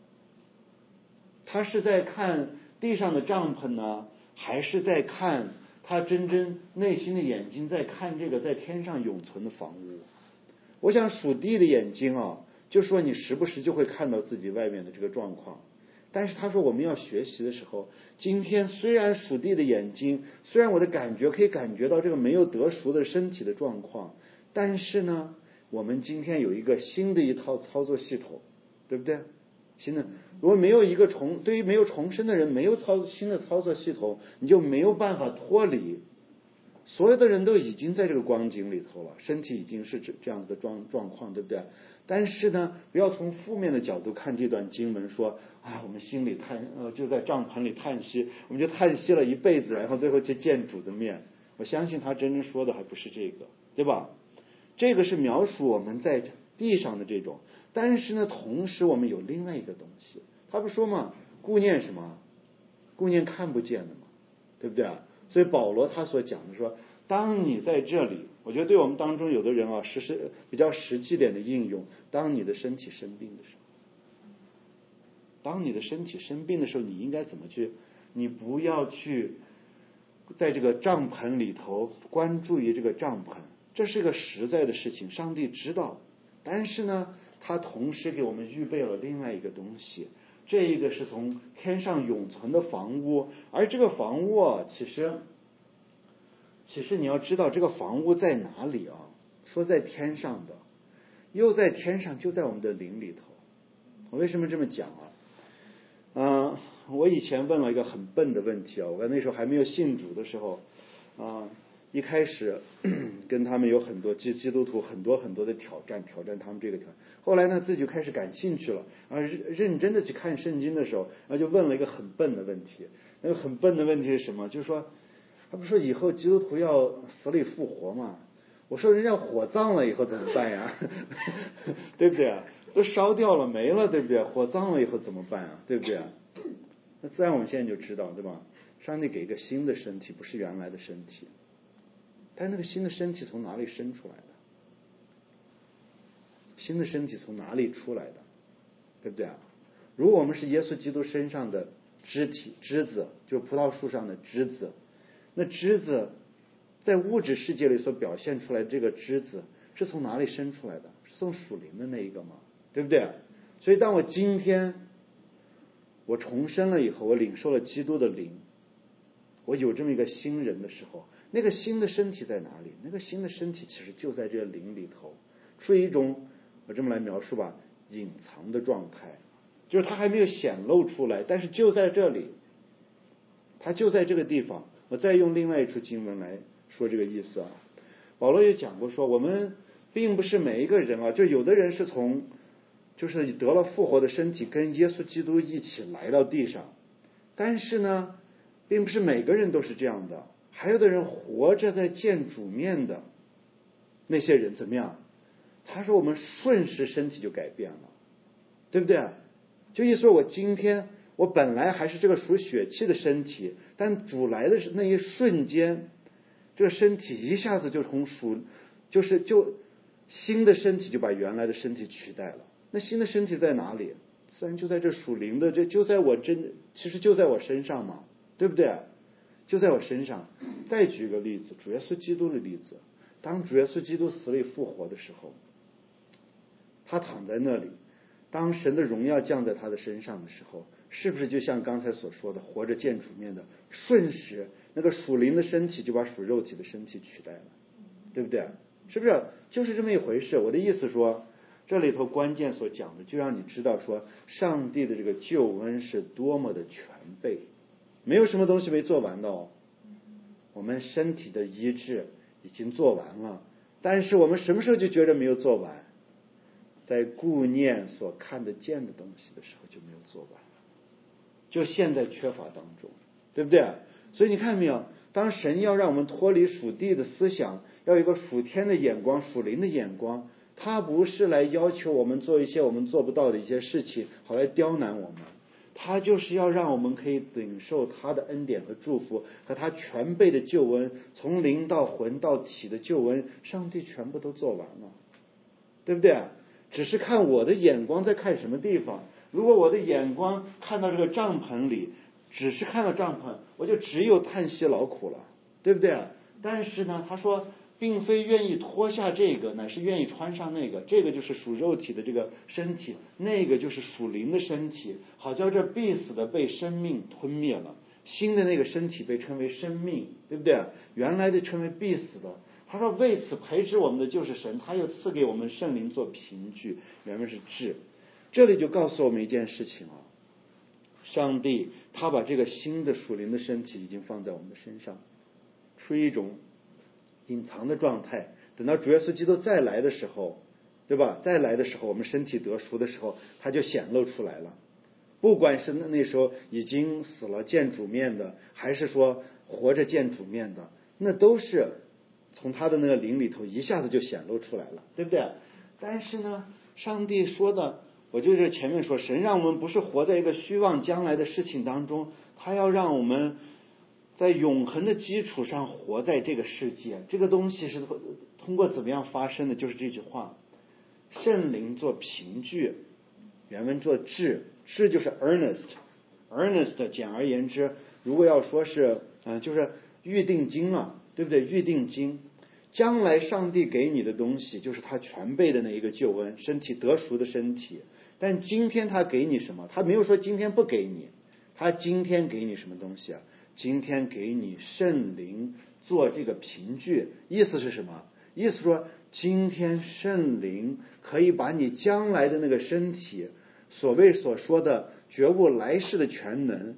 他是在看地上的帐篷呢，还是在看他真正内心的眼睛在看这个在天上永存的房屋？我想属地的眼睛啊，就说你时不时就会看到自己外面的这个状况。但是他说我们要学习的时候，今天虽然属地的眼睛，虽然我的感觉可以感觉到这个没有得赎的身体的状况，但是呢，我们今天有一个新的一套操作系统，对不对？新的，如果没有一个重，对于没有重生的人，没有操新的操作系统，你就没有办法脱离。所有的人都已经在这个光景里头了，身体已经是这这样子的状状况，对不对？但是呢，不要从负面的角度看这段经文，说啊，我们心里叹，呃，就在帐篷里叹息，我们就叹息了一辈子，然后最后去见主的面。我相信他真正说的还不是这个，对吧？这个是描述我们在地上的这种，但是呢，同时我们有另外一个东西，他不说嘛，顾念什么？顾念看不见的嘛，对不对啊？所以保罗他所讲的说，当你在这里，我觉得对我们当中有的人啊，实施比较实际点的应用，当你的身体生病的时候，当你的身体生病的时候，你应该怎么去？你不要去在这个帐篷里头关注于这个帐篷，这是个实在的事情，上帝知道。但是呢，他同时给我们预备了另外一个东西，这一个是从天上永存的房屋，而这个房屋啊，其实其实你要知道这个房屋在哪里啊？说在天上的，又在天上，就在我们的灵里头。我为什么这么讲啊？嗯、呃，我以前问了一个很笨的问题啊，我那时候还没有信主的时候啊、呃， 一开始跟他们有很多基基督徒很多很多的挑战，挑战他们这个挑战。后来呢，自己就开始感兴趣了，然后认真的去看圣经的时候，然后就问了一个很笨的问题。那个很笨的问题是什么？就是说，他不是说以后基督徒要死里复活吗？我说人家火葬了以后怎么办呀？对不对啊？都烧掉了没了，对不对？火葬了以后怎么办啊？对不对啊？那自然我们现在就知道，对吧？上帝给一个新的身体，不是原来的身体。但那个新的身体从哪里生出来的？新的身体从哪里出来的？对不对啊？如果我们是耶稣基督身上的肢体枝子，就葡萄树上的枝子，那枝子在物质世界里所表现出来这个枝子是从哪里生出来的？是从属灵的那一个吗？对不对啊？所以当我今天我重生了以后，我领受了基督的灵，我有这么一个新人的时候，那个新的身体在哪里？那个新的身体其实就在这个灵里头，处于一种，我这么来描述吧，隐藏的状态，就是它还没有显露出来，但是就在这里，它就在这个地方。我再用另外一处经文来说这个意思啊。保罗也讲过说，我们并不是每一个人啊，就有的人是从就是得了复活的身体，跟耶稣基督一起来到地上，但是呢，并不是每个人都是这样的。还有的人活着在见主面的那些人怎么样？他说我们瞬时身体就改变了，对不对？就意思说我今天我本来还是这个属血气的身体，但主来的那一瞬间，这个身体一下子就从属就是就新的身体就把原来的身体取代了。那新的身体在哪里？自然就在这属灵的，这就在我真其实就在我身上嘛，对不对？就在我身上。再举个例子，主耶稣基督的例子。当主耶稣基督死里复活的时候，他躺在那里，当神的荣耀降在他的身上的时候，是不是就像刚才所说的，活着见主面的，瞬时那个属灵的身体就把属肉体的身体取代了，对不对？是不是就是这么一回事？我的意思说，这里头关键所讲的，就让你知道说，上帝的这个救恩是多么的全备，没有什么东西没做完的哦。我们身体的医治已经做完了，但是我们什么时候就觉得没有做完？在顾念所看得见的东西的时候就没有做完，就现在缺乏当中，对不对？所以你看没有，当神要让我们脱离属地的思想，要有一个属天的眼光，属灵的眼光，他不是来要求我们做一些我们做不到的一些事情好来刁难我们，他就是要让我们可以领受他的恩典和祝福，和他全备的救恩，从灵到魂到体的救恩，上帝全部都做完了，对不对？只是看我的眼光在看什么地方。如果我的眼光看到这个帐篷里，只是看到帐篷，我就只有叹息劳苦了，对不对？但是呢，他说并非愿意脱下这个，乃是愿意穿上那个。这个就是属肉体的这个身体，那个就是属灵的身体，好叫这必死的被生命吞灭了，新的那个身体被称为生命，对不对？原来的称为必死的。他说为此培植我们的就是神，他又赐给我们圣灵做凭据，原文是质。这里就告诉我们一件事情啊，上帝他把这个新的属灵的身体已经放在我们的身上，处于一种隐藏的状态，等到主耶稣基督再来的时候，对吧？再来的时候，我们身体得赎的时候，他就显露出来了。不管是那时候已经死了见主面的，还是说活着见主面的，那都是从他的那个灵里头一下子就显露出来了，对不对？但是呢，上帝说的，我就是前面说，神让我们不是活在一个虚妄将来的事情当中，他要让我们在永恒的基础上活在这个世界。这个东西是通过怎么样发生的？就是这句话，圣灵做凭据，原文做质，质就是 earnest earnest 简而言之，如果要说是嗯、呃，就是预定金啊，对不对？预定金，将来上帝给你的东西就是他全备的那一个救恩，身体得赎的身体。但今天他给你什么？他没有说今天不给你，他今天给你什么东西啊？今天给你圣灵做这个凭据。意思是什么？意思说今天圣灵可以把你将来的那个身体，所谓所说的觉悟来世的全能，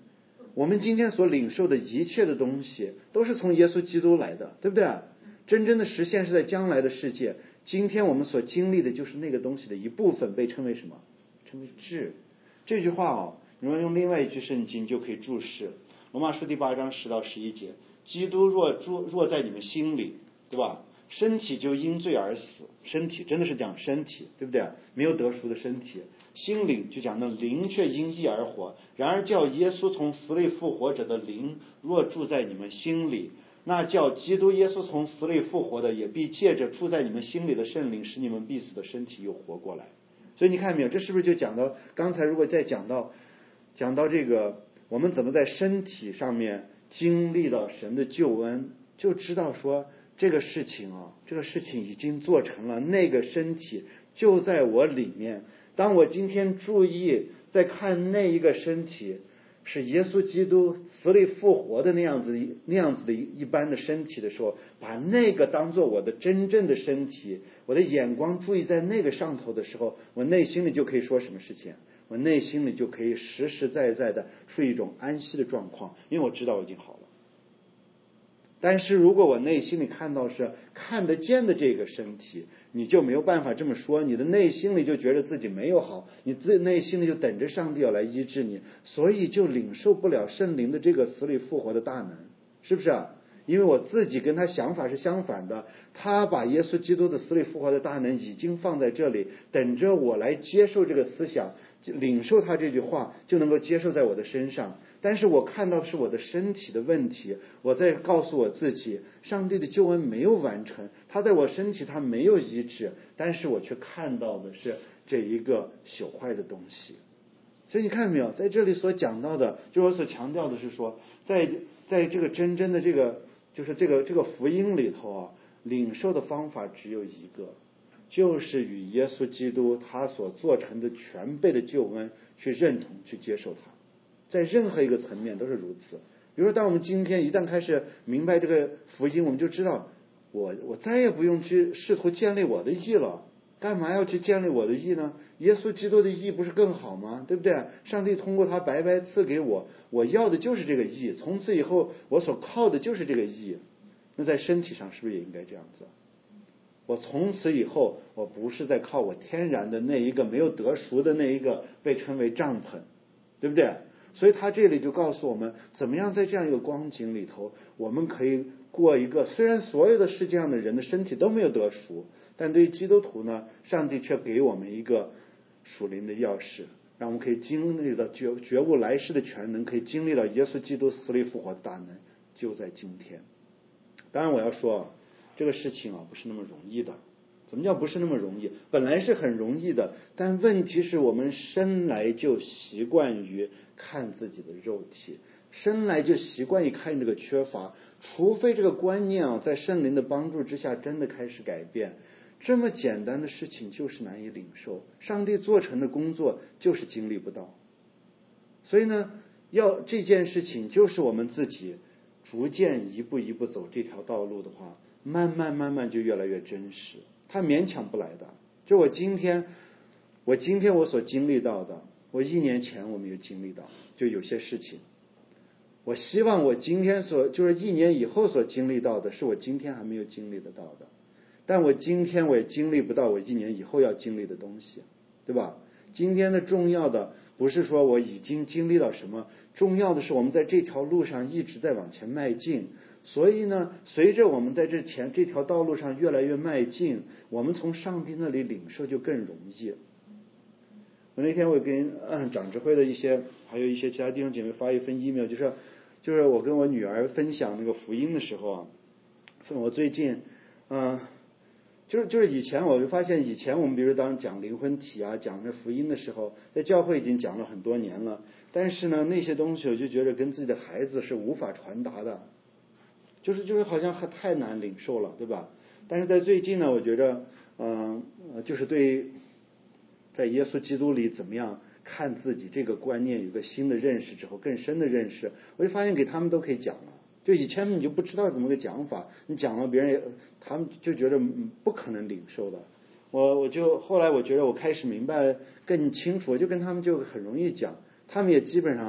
我们今天所领受的一切的东西都是从耶稣基督来的，对不对？真正的实现是在将来的世界，今天我们所经历的就是那个东西的一部分，被称为什么？称为质。这句话哦，你们用另外一句圣经就可以注释，罗马书第八章十到十一节，基督若住若在你们心里，对吧？身体就因罪而死，身体真的是讲身体，对不对？没有得赎的身体。心灵就讲那灵却因义而活，然而叫耶稣从死里复活者的灵若住在你们心里，那叫基督耶稣从死里复活的也必借着住在你们心里的圣灵，使你们必死的身体又活过来。所以你看没有，这是不是就讲到刚才如果再讲到讲到这个我们怎么在身体上面经历到神的救恩，就知道说这个事情啊，这个事情已经做成了，那个身体就在我里面。当我今天注意在看那一个身体是耶稣基督死里复活的那样子那样子的一般的身体的时候，把那个当做我的真正的身体，我的眼光注意在那个上头的时候，我内心里就可以说什么事情？我内心里就可以实实在在的处于一种安息的状况，因为我知道我已经好了。但是如果我内心里看到是看得见的这个身体，你就没有办法这么说，你的内心里就觉得自己没有好，你自己内心里就等着上帝要来医治你，所以就领受不了圣灵的这个死里复活的大能，是不是啊？因为我自己跟他想法是相反的，他把耶稣基督的死里复活的大能已经放在这里，等着我来接受这个思想，领受他这句话就能够接受在我的身上。但是我看到是我的身体的问题，我在告诉我自己，上帝的救恩没有完成，他在我身体他没有医治，但是我却看到的是这一个朽坏的东西。所以你看到没有，在这里所讲到的，就我所强调的是说，在在这个真正的这个就是这个这个福音里头啊，领受的方法只有一个，就是与耶稣基督他所做成的全备的救恩去认同去接受它，在任何一个层面都是如此。比如说当我们今天一旦开始明白这个福音，我们就知道我我再也不用去试图建立我的义了，干嘛要去建立我的义呢？耶稣基督的义不是更好吗？对不对？上帝通过他白白赐给我，我要的就是这个义，从此以后我所靠的就是这个义。那在身体上是不是也应该这样子？我从此以后我不是在靠我天然的那一个没有得赎的那一个被称为帐篷，对不对？所以他这里就告诉我们怎么样在这样一个光景里头，我们可以过一个虽然所有的世界上的人的身体都没有得赎，但对于基督徒呢，上帝却给我们一个属灵的钥匙，让我们可以经历到觉觉悟来世的全能，可以经历到耶稣基督死里复活的大能，就在今天。当然我要说这个事情啊不是那么容易的。怎么叫不是那么容易？本来是很容易的，但问题是我们生来就习惯于看自己的肉体，生来就习惯于看这个缺乏，除非这个观念啊在圣灵的帮助之下真的开始改变，这么简单的事情就是难以领受，上帝做成的工作就是经历不到。所以呢，要这件事情就是我们自己逐渐一步一步走这条道路的话，慢慢慢慢就越来越真实，它勉强不来的。就我今天我今天我所经历到的，我一年前我没有经历到，就有些事情我希望我今天所就是一年以后所经历到的是我今天还没有经历得到的，但我今天我也经历不到我一年以后要经历的东西，对吧？今天的重要的不是说我已经经历到什么，重要的是我们在这条路上一直在往前迈进。所以呢，随着我们在这前这条道路上越来越迈进，我们从上帝那里领受就更容易。我那天我跟、嗯、长执会的一些还有一些其他弟兄姐妹发一份 email， 就是就是我跟我女儿分享那个福音的时候啊，我最近嗯、呃就是就是以前我就发现，以前我们比如当讲灵魂体啊，讲这福音的时候，在教会已经讲了很多年了，但是呢，那些东西我就觉得跟自己的孩子是无法传达的，就是就是好像还太难领受了，对吧？但是在最近呢，我觉得，嗯、呃，就是对在耶稣基督里怎么样看自己这个观念有个新的认识之后，更深的认识，我就发现给他们都可以讲了。就以前你就不知道怎么个讲法，你讲了别人也他们就觉得不可能领受的。我我就后来我觉得我开始明白更清楚，我就跟他们就很容易讲，他们也基本上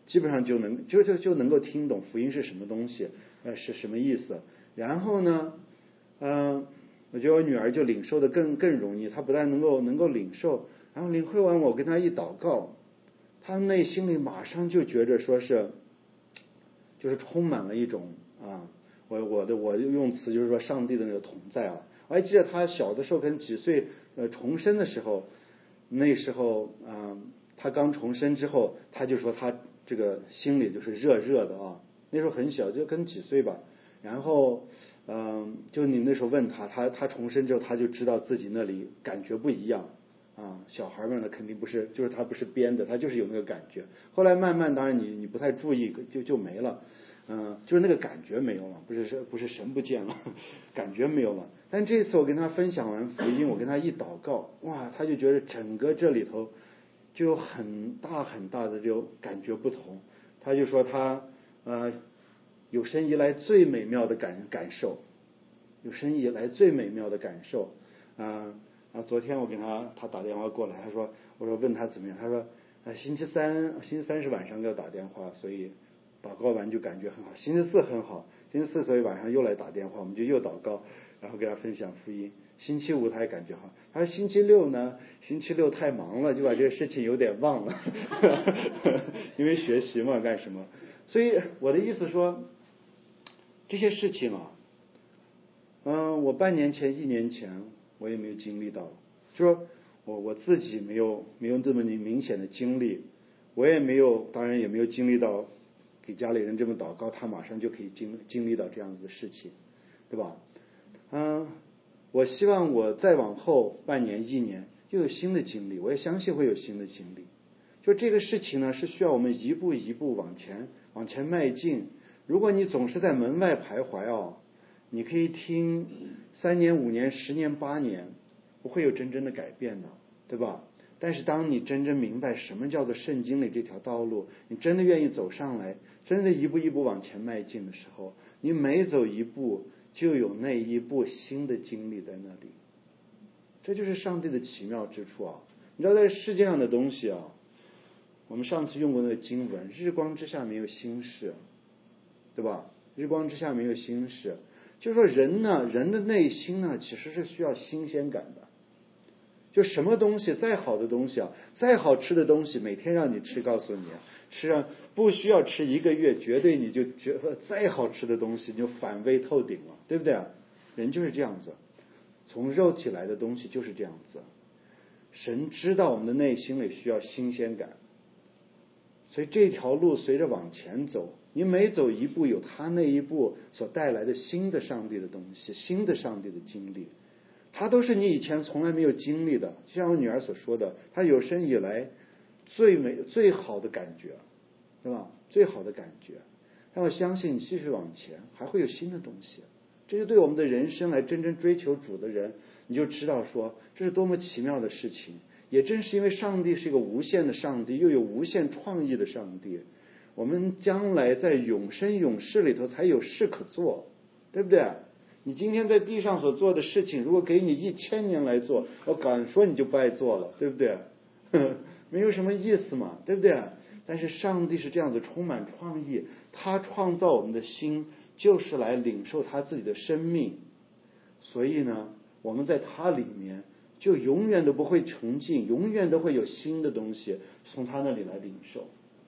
基本上就能就就就能够听懂福音是什么东西，呃是什么意思。然后呢，嗯、呃，我觉得我女儿就领受的更更容易，她不但能够能够领受，然后领会完我跟她一祷告，她内心里马上就觉着说是，就是充满了一种啊，我我的我用词就是说上帝的那个同在啊。我还记得她小的时候，可能几岁呃重生的时候，那时候啊、呃，她刚重生之后，她就说她这个心里就是热热的啊。那时候很小，就跟几岁吧。然后嗯、呃，就你那时候问她，她她重生之后，她就知道自己那里感觉不一样。啊，小孩们呢肯定不是，就是他不是编的，他就是有那个感觉。后来慢慢，当然你你不太注意，就就没了，嗯、呃，就是那个感觉没有了，不是不是神不见了，感觉没有了。但这次我跟他分享完福音，我跟他一祷告，哇，他就觉得整个这里头就有很大很大的这种感觉不同。他就说他呃有生以来最美妙的感感受，有生以来最美妙的感受，啊、呃。啊，昨天我给他，他打电话过来，他说，我说问他怎么样，他说，啊，星期三，星期三是晚上给我打电话，所以祷告完就感觉很好。星期四很好，星期四所以晚上又来打电话，我们就又祷告，然后给他分享福音。星期五他也感觉好，他说星期六呢，星期六太忙了，就把这个事情有点忘了，因为学习嘛，干什么？所以我的意思说，这些事情啊，嗯、呃，我半年前、一年前。我也没有经历到，就说我我自己没有没有这么明显的经历，我也没有，当然也没有经历到给家里人这么祷告，他马上就可以经经历到这样子的事情，对吧？嗯，我希望我再往后半年一年又有新的经历，我也相信会有新的经历。就这个事情呢，是需要我们一步一步往前往前迈进。如果你总是在门外徘徊哦，你可以听三年、五年、十年、八年，不会有真正的改变的，对吧？但是当你真正明白什么叫做圣经里这条道路，你真的愿意走上来，真的一步一步往前迈进的时候，你每走一步就有那一步新的经历在那里。这就是上帝的奇妙之处啊！你知道，在世界上的东西啊，我们上次用过那个经文，日光之下没有新事，对吧？日光之下没有新事。就是说人呢，人的内心呢，其实是需要新鲜感的。就什么东西，再好的东西啊，再好吃的东西，每天让你吃，告诉你吃上不需要吃一个月，绝对你就觉得再好吃的东西你就反胃透顶了，对不对？人就是这样子，从肉体来的东西就是这样子。神知道我们的内心里需要新鲜感，所以这条路随着往前走，你每走一步有他那一步所带来的新的上帝的东西，新的上帝的经历，它都是你以前从来没有经历的。就像我女儿所说的，她有生以来最美最好的感觉，对吧？最好的感觉。但我相信你继续往前还会有新的东西。这就对我们的人生来真正追求主的人，你就知道说这是多么奇妙的事情。也正是因为上帝是一个无限的上帝，又有无限创意的上帝，我们将来在永生永世里头才有事可做，对不对？你今天在地上所做的事情，如果给你一千年来做，我敢说你就不爱做了，对不对？没有什么意思嘛，对不对？但是上帝是这样子充满创意，他创造我们的心就是来领受他自己的生命，所以呢，我们在他里面就永远都不会穷尽，永远都会有新的东西从他那里来领受。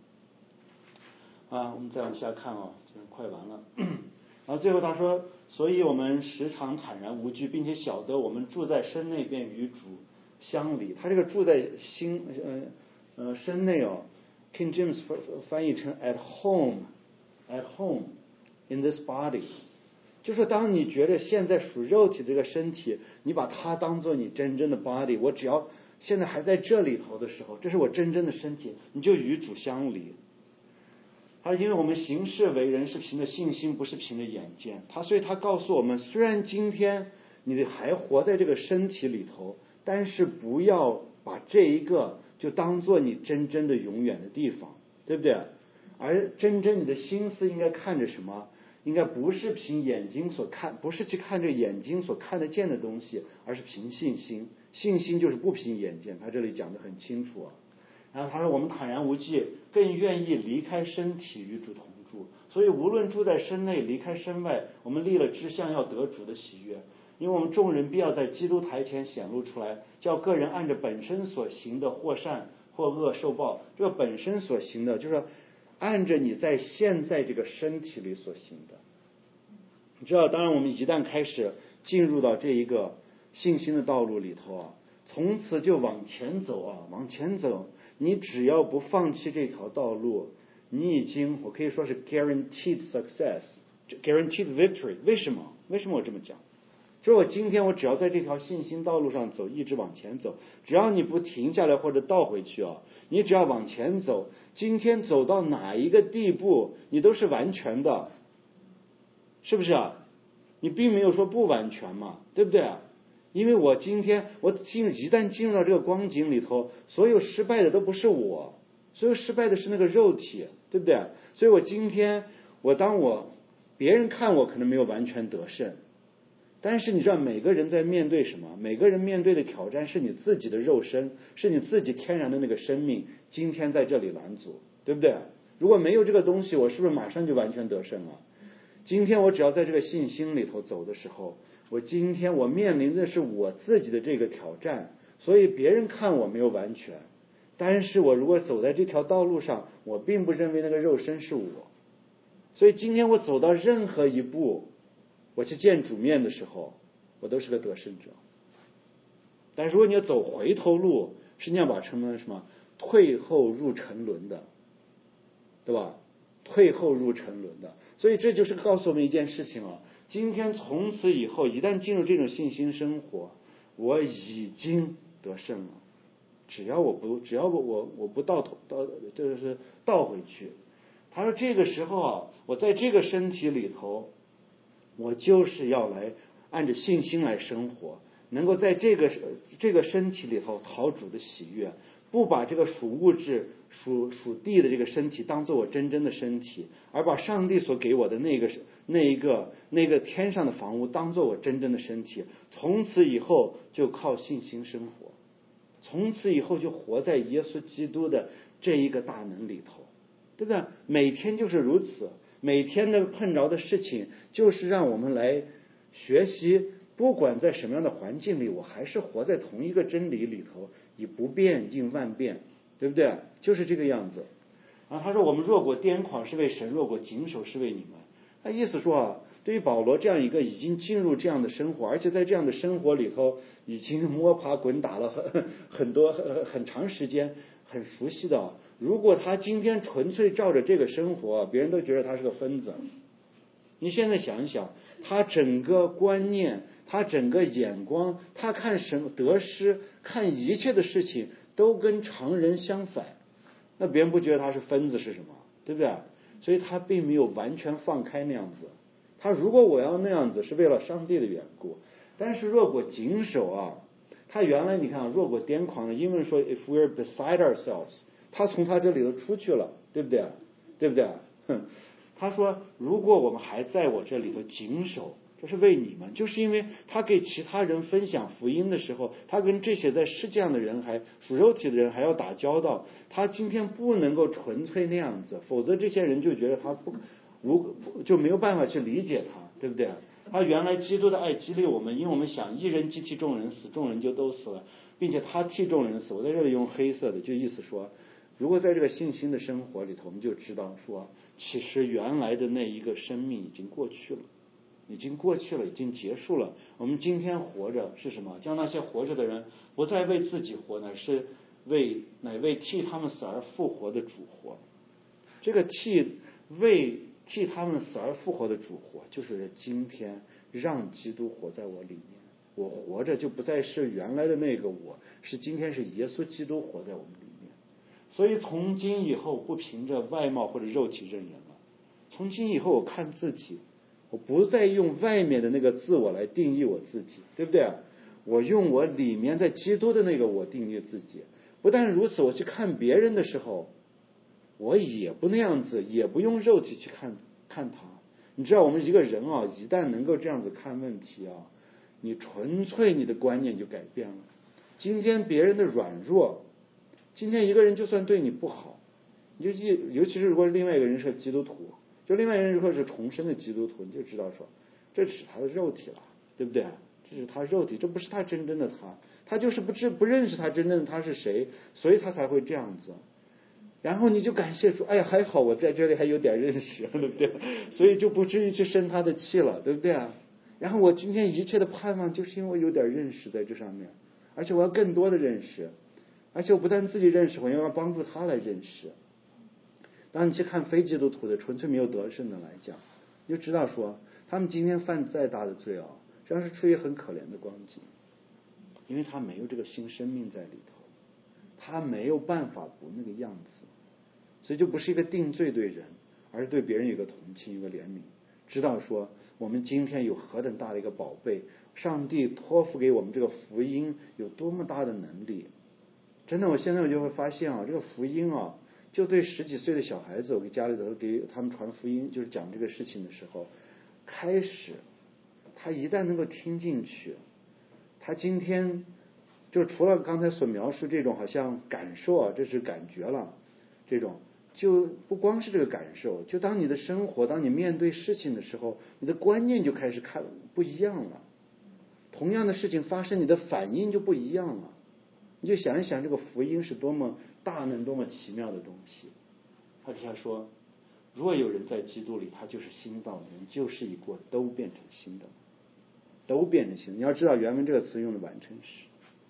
啊，我们再往下看哦，这快完了。然后最后他说，所以我们时常坦然无惧，并且晓得我们住在身内便与主相离。他这个住在心呃呃身内哦 ，King James 翻译成 at home at home in this body， 就是当你觉得现在属肉体这个身体，你把它当做你真正的 body， 我只要现在还在这里头的时候，这是我真正的身体，你就与主相离。他因为我们行事为人是凭着信心，不是凭着眼见。他所以他告诉我们，虽然今天你还活在这个身体里头，但是不要把这一个就当做你真正的永远的地方，对不对？而真正你的心思应该看着什么？应该不是凭眼睛所看，不是去看这眼睛所看得见的东西，而是凭信心。信心就是不凭眼见，他这里讲得很清楚啊。 然后他说我们坦然无忌，更愿意离开身体与主同住。所以无论住在身内离开身外，我们立了志向要得主的喜悦。因为我们众人必要在基督台前显露出来，叫个人按着本身所行的或善或恶受报。这个本身所行的就是按着你在现在这个身体里所行的。你知道，当然我们一旦开始进入到这一个信心的道路里头啊，从此就往前走啊，往前走，你只要不放弃这条道路，你已经我可以说是 guaranteed success guaranteed victory。 为什么为什么我这么讲？就是我今天我只要在这条信心道路上走，一直往前走，只要你不停下来或者倒回去啊，你只要往前走，今天走到哪一个地步你都是完全的，是不是啊？你并没有说不完全嘛，对不对啊？因为我今天我进一旦进入到这个光景里头，所有失败的都不是我，所有失败的是那个肉体，对不对？所以我今天我当我别人看我可能没有完全得胜，但是你知道每个人在面对什么？每个人面对的挑战是你自己的肉身，是你自己天然的那个生命今天在这里拦阻，对不对？如果没有这个东西，我是不是马上就完全得胜了？今天我只要在这个信心里头走的时候，我今天我面临的是我自己的这个挑战，所以别人看我没有完全，但是我如果走在这条道路上，我并不认为那个肉身是我，所以今天我走到任何一步，我去见主面的时候，我都是个得胜者。但如果你要走回头路，实际上把成为什么？退后入沉沦的，对吧？退后入沉沦的。所以这就是告诉我们一件事情啊，今天从此以后，一旦进入这种信心生活，我已经得胜了。只要我不，只要我我不倒头倒，就是倒回去。他说这个时候啊，我在这个身体里头，我就是要来按着信心来生活，能够在这个这个身体里头讨主的喜悦，不把这个属物质、属属地的这个身体当做我真正的身体，而把上帝所给我的那个那一个那个天上的房屋当做我真正的身体。从此以后就靠信心生活，从此以后就活在耶稣基督的这一个大能里头，对不对？每天就是如此，每天的碰着的事情就是让我们来学习，不管在什么样的环境里，我还是活在同一个真理里头，以不变应万变，对不对？就是这个样子。然后他说我们若果癫狂是为神，若果谨守是为你们。他意思说啊，对于保罗这样一个已经进入这样的生活，而且在这样的生活里头已经摸爬滚打了很很多很很长时间，很熟悉的，如果他今天纯粹照着这个生活，别人都觉得他是个疯子。你现在想一想，他整个观念，他整个眼光，他看神得失，看一切的事情都跟常人相反，那别人不觉得他是疯子是什么？对不对？所以他并没有完全放开那样子。他如果我要那样子是为了上帝的缘故，但是若果谨守啊，他原来你看啊，若果癫狂的英文说 if we're beside ourselves， 他从他这里头出去了，对不对？对不对？哼，他说如果我们还在我这里头谨守，这是为你们，就是因为他给其他人分享福音的时候，他跟这些在世界上的人还属肉体的人还要打交道，他今天不能够纯粹那样子，否则这些人就觉得他不无就没有办法去理解他，对不对？他原来基督的爱激励我们，因为我们想一人既替众人死，众人就都死了，并且他替众人死。我在这里用黑色的，就意思说，如果在这个信心的生活里头，我们就知道说，其实原来的那一个生命已经过去了，已经过去了，已经结束了。我们今天活着是什么？叫那些活着的人不再为自己活，乃是为乃为替他们死而复活的主活。这个替为替他们死而复活的主活，就是今天让基督活在我里面。我活着就不再是原来的那个我，是今天是耶稣基督活在我们里面。所以从今以后不凭着外貌或者肉体认人了。从今以后我看自己，我不再用外面的那个自我来定义我自己，对不对？我用我里面在基督的那个我定义自己。不但如此，我去看别人的时候，我也不那样子，也不用肉体去看看他。你知道我们一个人啊，一旦能够这样子看问题啊，你纯粹你的观念就改变了。今天别人的软弱， 今天一个人就算对你不好，你就尤其是如果另外一个人是基督徒，就另外一个人如果是重生的基督徒，你就知道说这是他的肉体了，对不对？这是他肉体，这不是他真正的他，他就是不知不认识他真正的他是谁，所以他才会这样子。然后你就感谢说，哎呀，还好我在这里还有点认识，对不对？所以就不至于去生他的气了，对不对啊？然后我今天一切的盼望，就是因为有点认识在这上面，而且我要更多的认识，而且我不但自己认识，我要帮助他来认识。当你去看非基督徒的纯粹没有得胜的来讲，你就知道说，他们今天犯再大的罪啊，实际上是处于很可怜的光景，因为他没有这个新生命在里头，他没有办法不那个样子，所以就不是一个定罪对人，而是对别人有一个同情，一个怜悯，知道说我们今天有何等大的一个宝贝，上帝托付给我们这个福音有多么大的能力。真的，我现在我就会发现啊，这个福音啊，就对十几岁的小孩子，我给家里头给他们传福音，就是讲这个事情的时候，开始他一旦能够听进去，他今天就除了刚才所描述这种好像感受啊，这是感觉了，这种就不光是这个感受，就当你的生活，当你面对事情的时候，你的观念就开始看不一样了。同样的事情发生，你的反应就不一样了。你就想一想，这个福音是多么大能、多么奇妙的东西。他底下说，如果有人在基督里，他就是新造的人，旧事已过，都变成新的，都变成新的。你要知道，原文这个词用的完成时，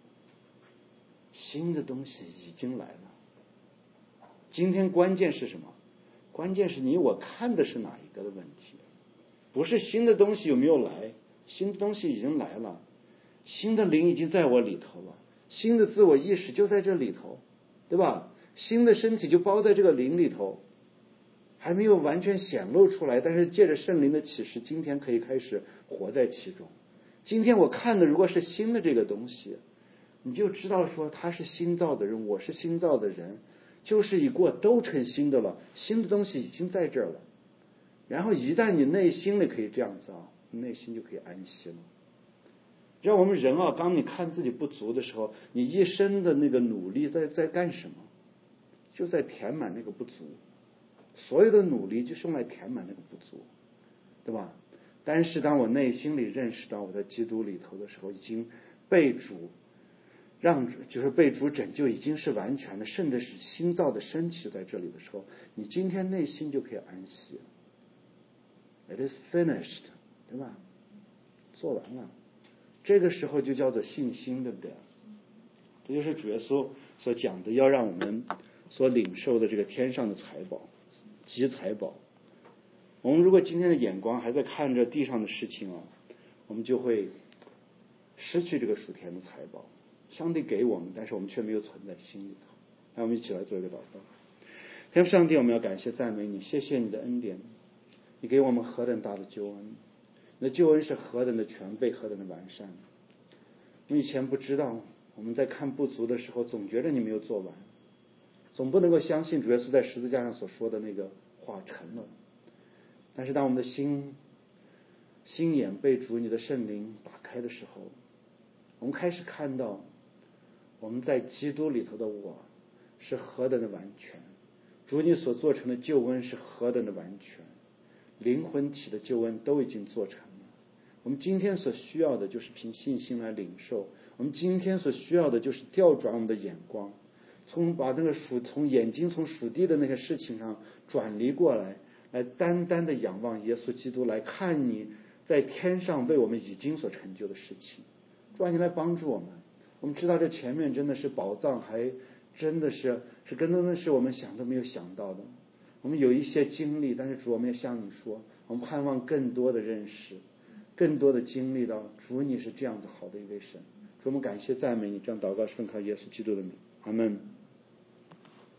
新的东西已经来了。今天关键是什么？关键是你我看的是哪一个的问题，不是新的东西有没有来，新的东西已经来了，新的灵已经在我里头了，新的自我意识就在这里头，对吧？新的身体就包在这个灵里头，还没有完全显露出来，但是借着圣灵的启示，今天可以开始活在其中。今天我看的如果是新的这个东西，你就知道说他是新造的人，我是新造的人，旧事已过，都成新的了，新的东西已经在这儿了。然后一旦你内心里可以这样子啊，内心就可以安息了。让我们人啊，当你看自己不足的时候，你一生的那个努力在在干什么？就在填满那个不足。所有的努力就是用来填满那个不足，对吧？但是当我内心里认识到我在基督里头的时候，已经被主让就是被主拯救，已经是完全的，甚至是新造的身体在这里的时候，你今天内心就可以安息。It is finished， 对吧？做完了，这个时候就叫做信心，对不对？这就是主耶稣所讲的，要让我们所领受的这个天上的财宝，积财宝。我们如果今天的眼光还在看着地上的事情啊，我们就会失去这个属天的财宝。上帝给我们，但是我们却没有存在心里头。那我们一起来做一个祷告。天父上帝，我们要感谢赞美你，谢谢你的恩典，你给我们何等大的救恩，你的救恩是何等的全备，何等的完善。我们以前不知道，我们在看不足的时候，总觉得你没有做完，总不能够相信主耶稣在十字架上所说的那个话成了。但是当我们的心心眼被主你的圣灵打开的时候，我们开始看到我们在基督里头的我是何等的完全，主你所做成的救恩是何等的完全，灵魂体的救恩都已经做成了。我们今天所需要的就是凭信心来领受，我们今天所需要的就是调转我们的眼光，从把那个属从眼睛从属地的那些事情上转离过来，来单单的仰望耶稣基督，来看你在天上为我们已经所成就的事情。主啊，你来帮助我们。我们知道这前面真的是宝藏，还真的是是真的是我们想都没有想到的。我们有一些经历，但是主，我们也向你说，我们盼望更多的认识，更多的经历到主你是这样子好的一位神。主，我们感谢赞美你，这样祷告是奉靠耶稣基督的名，阿们。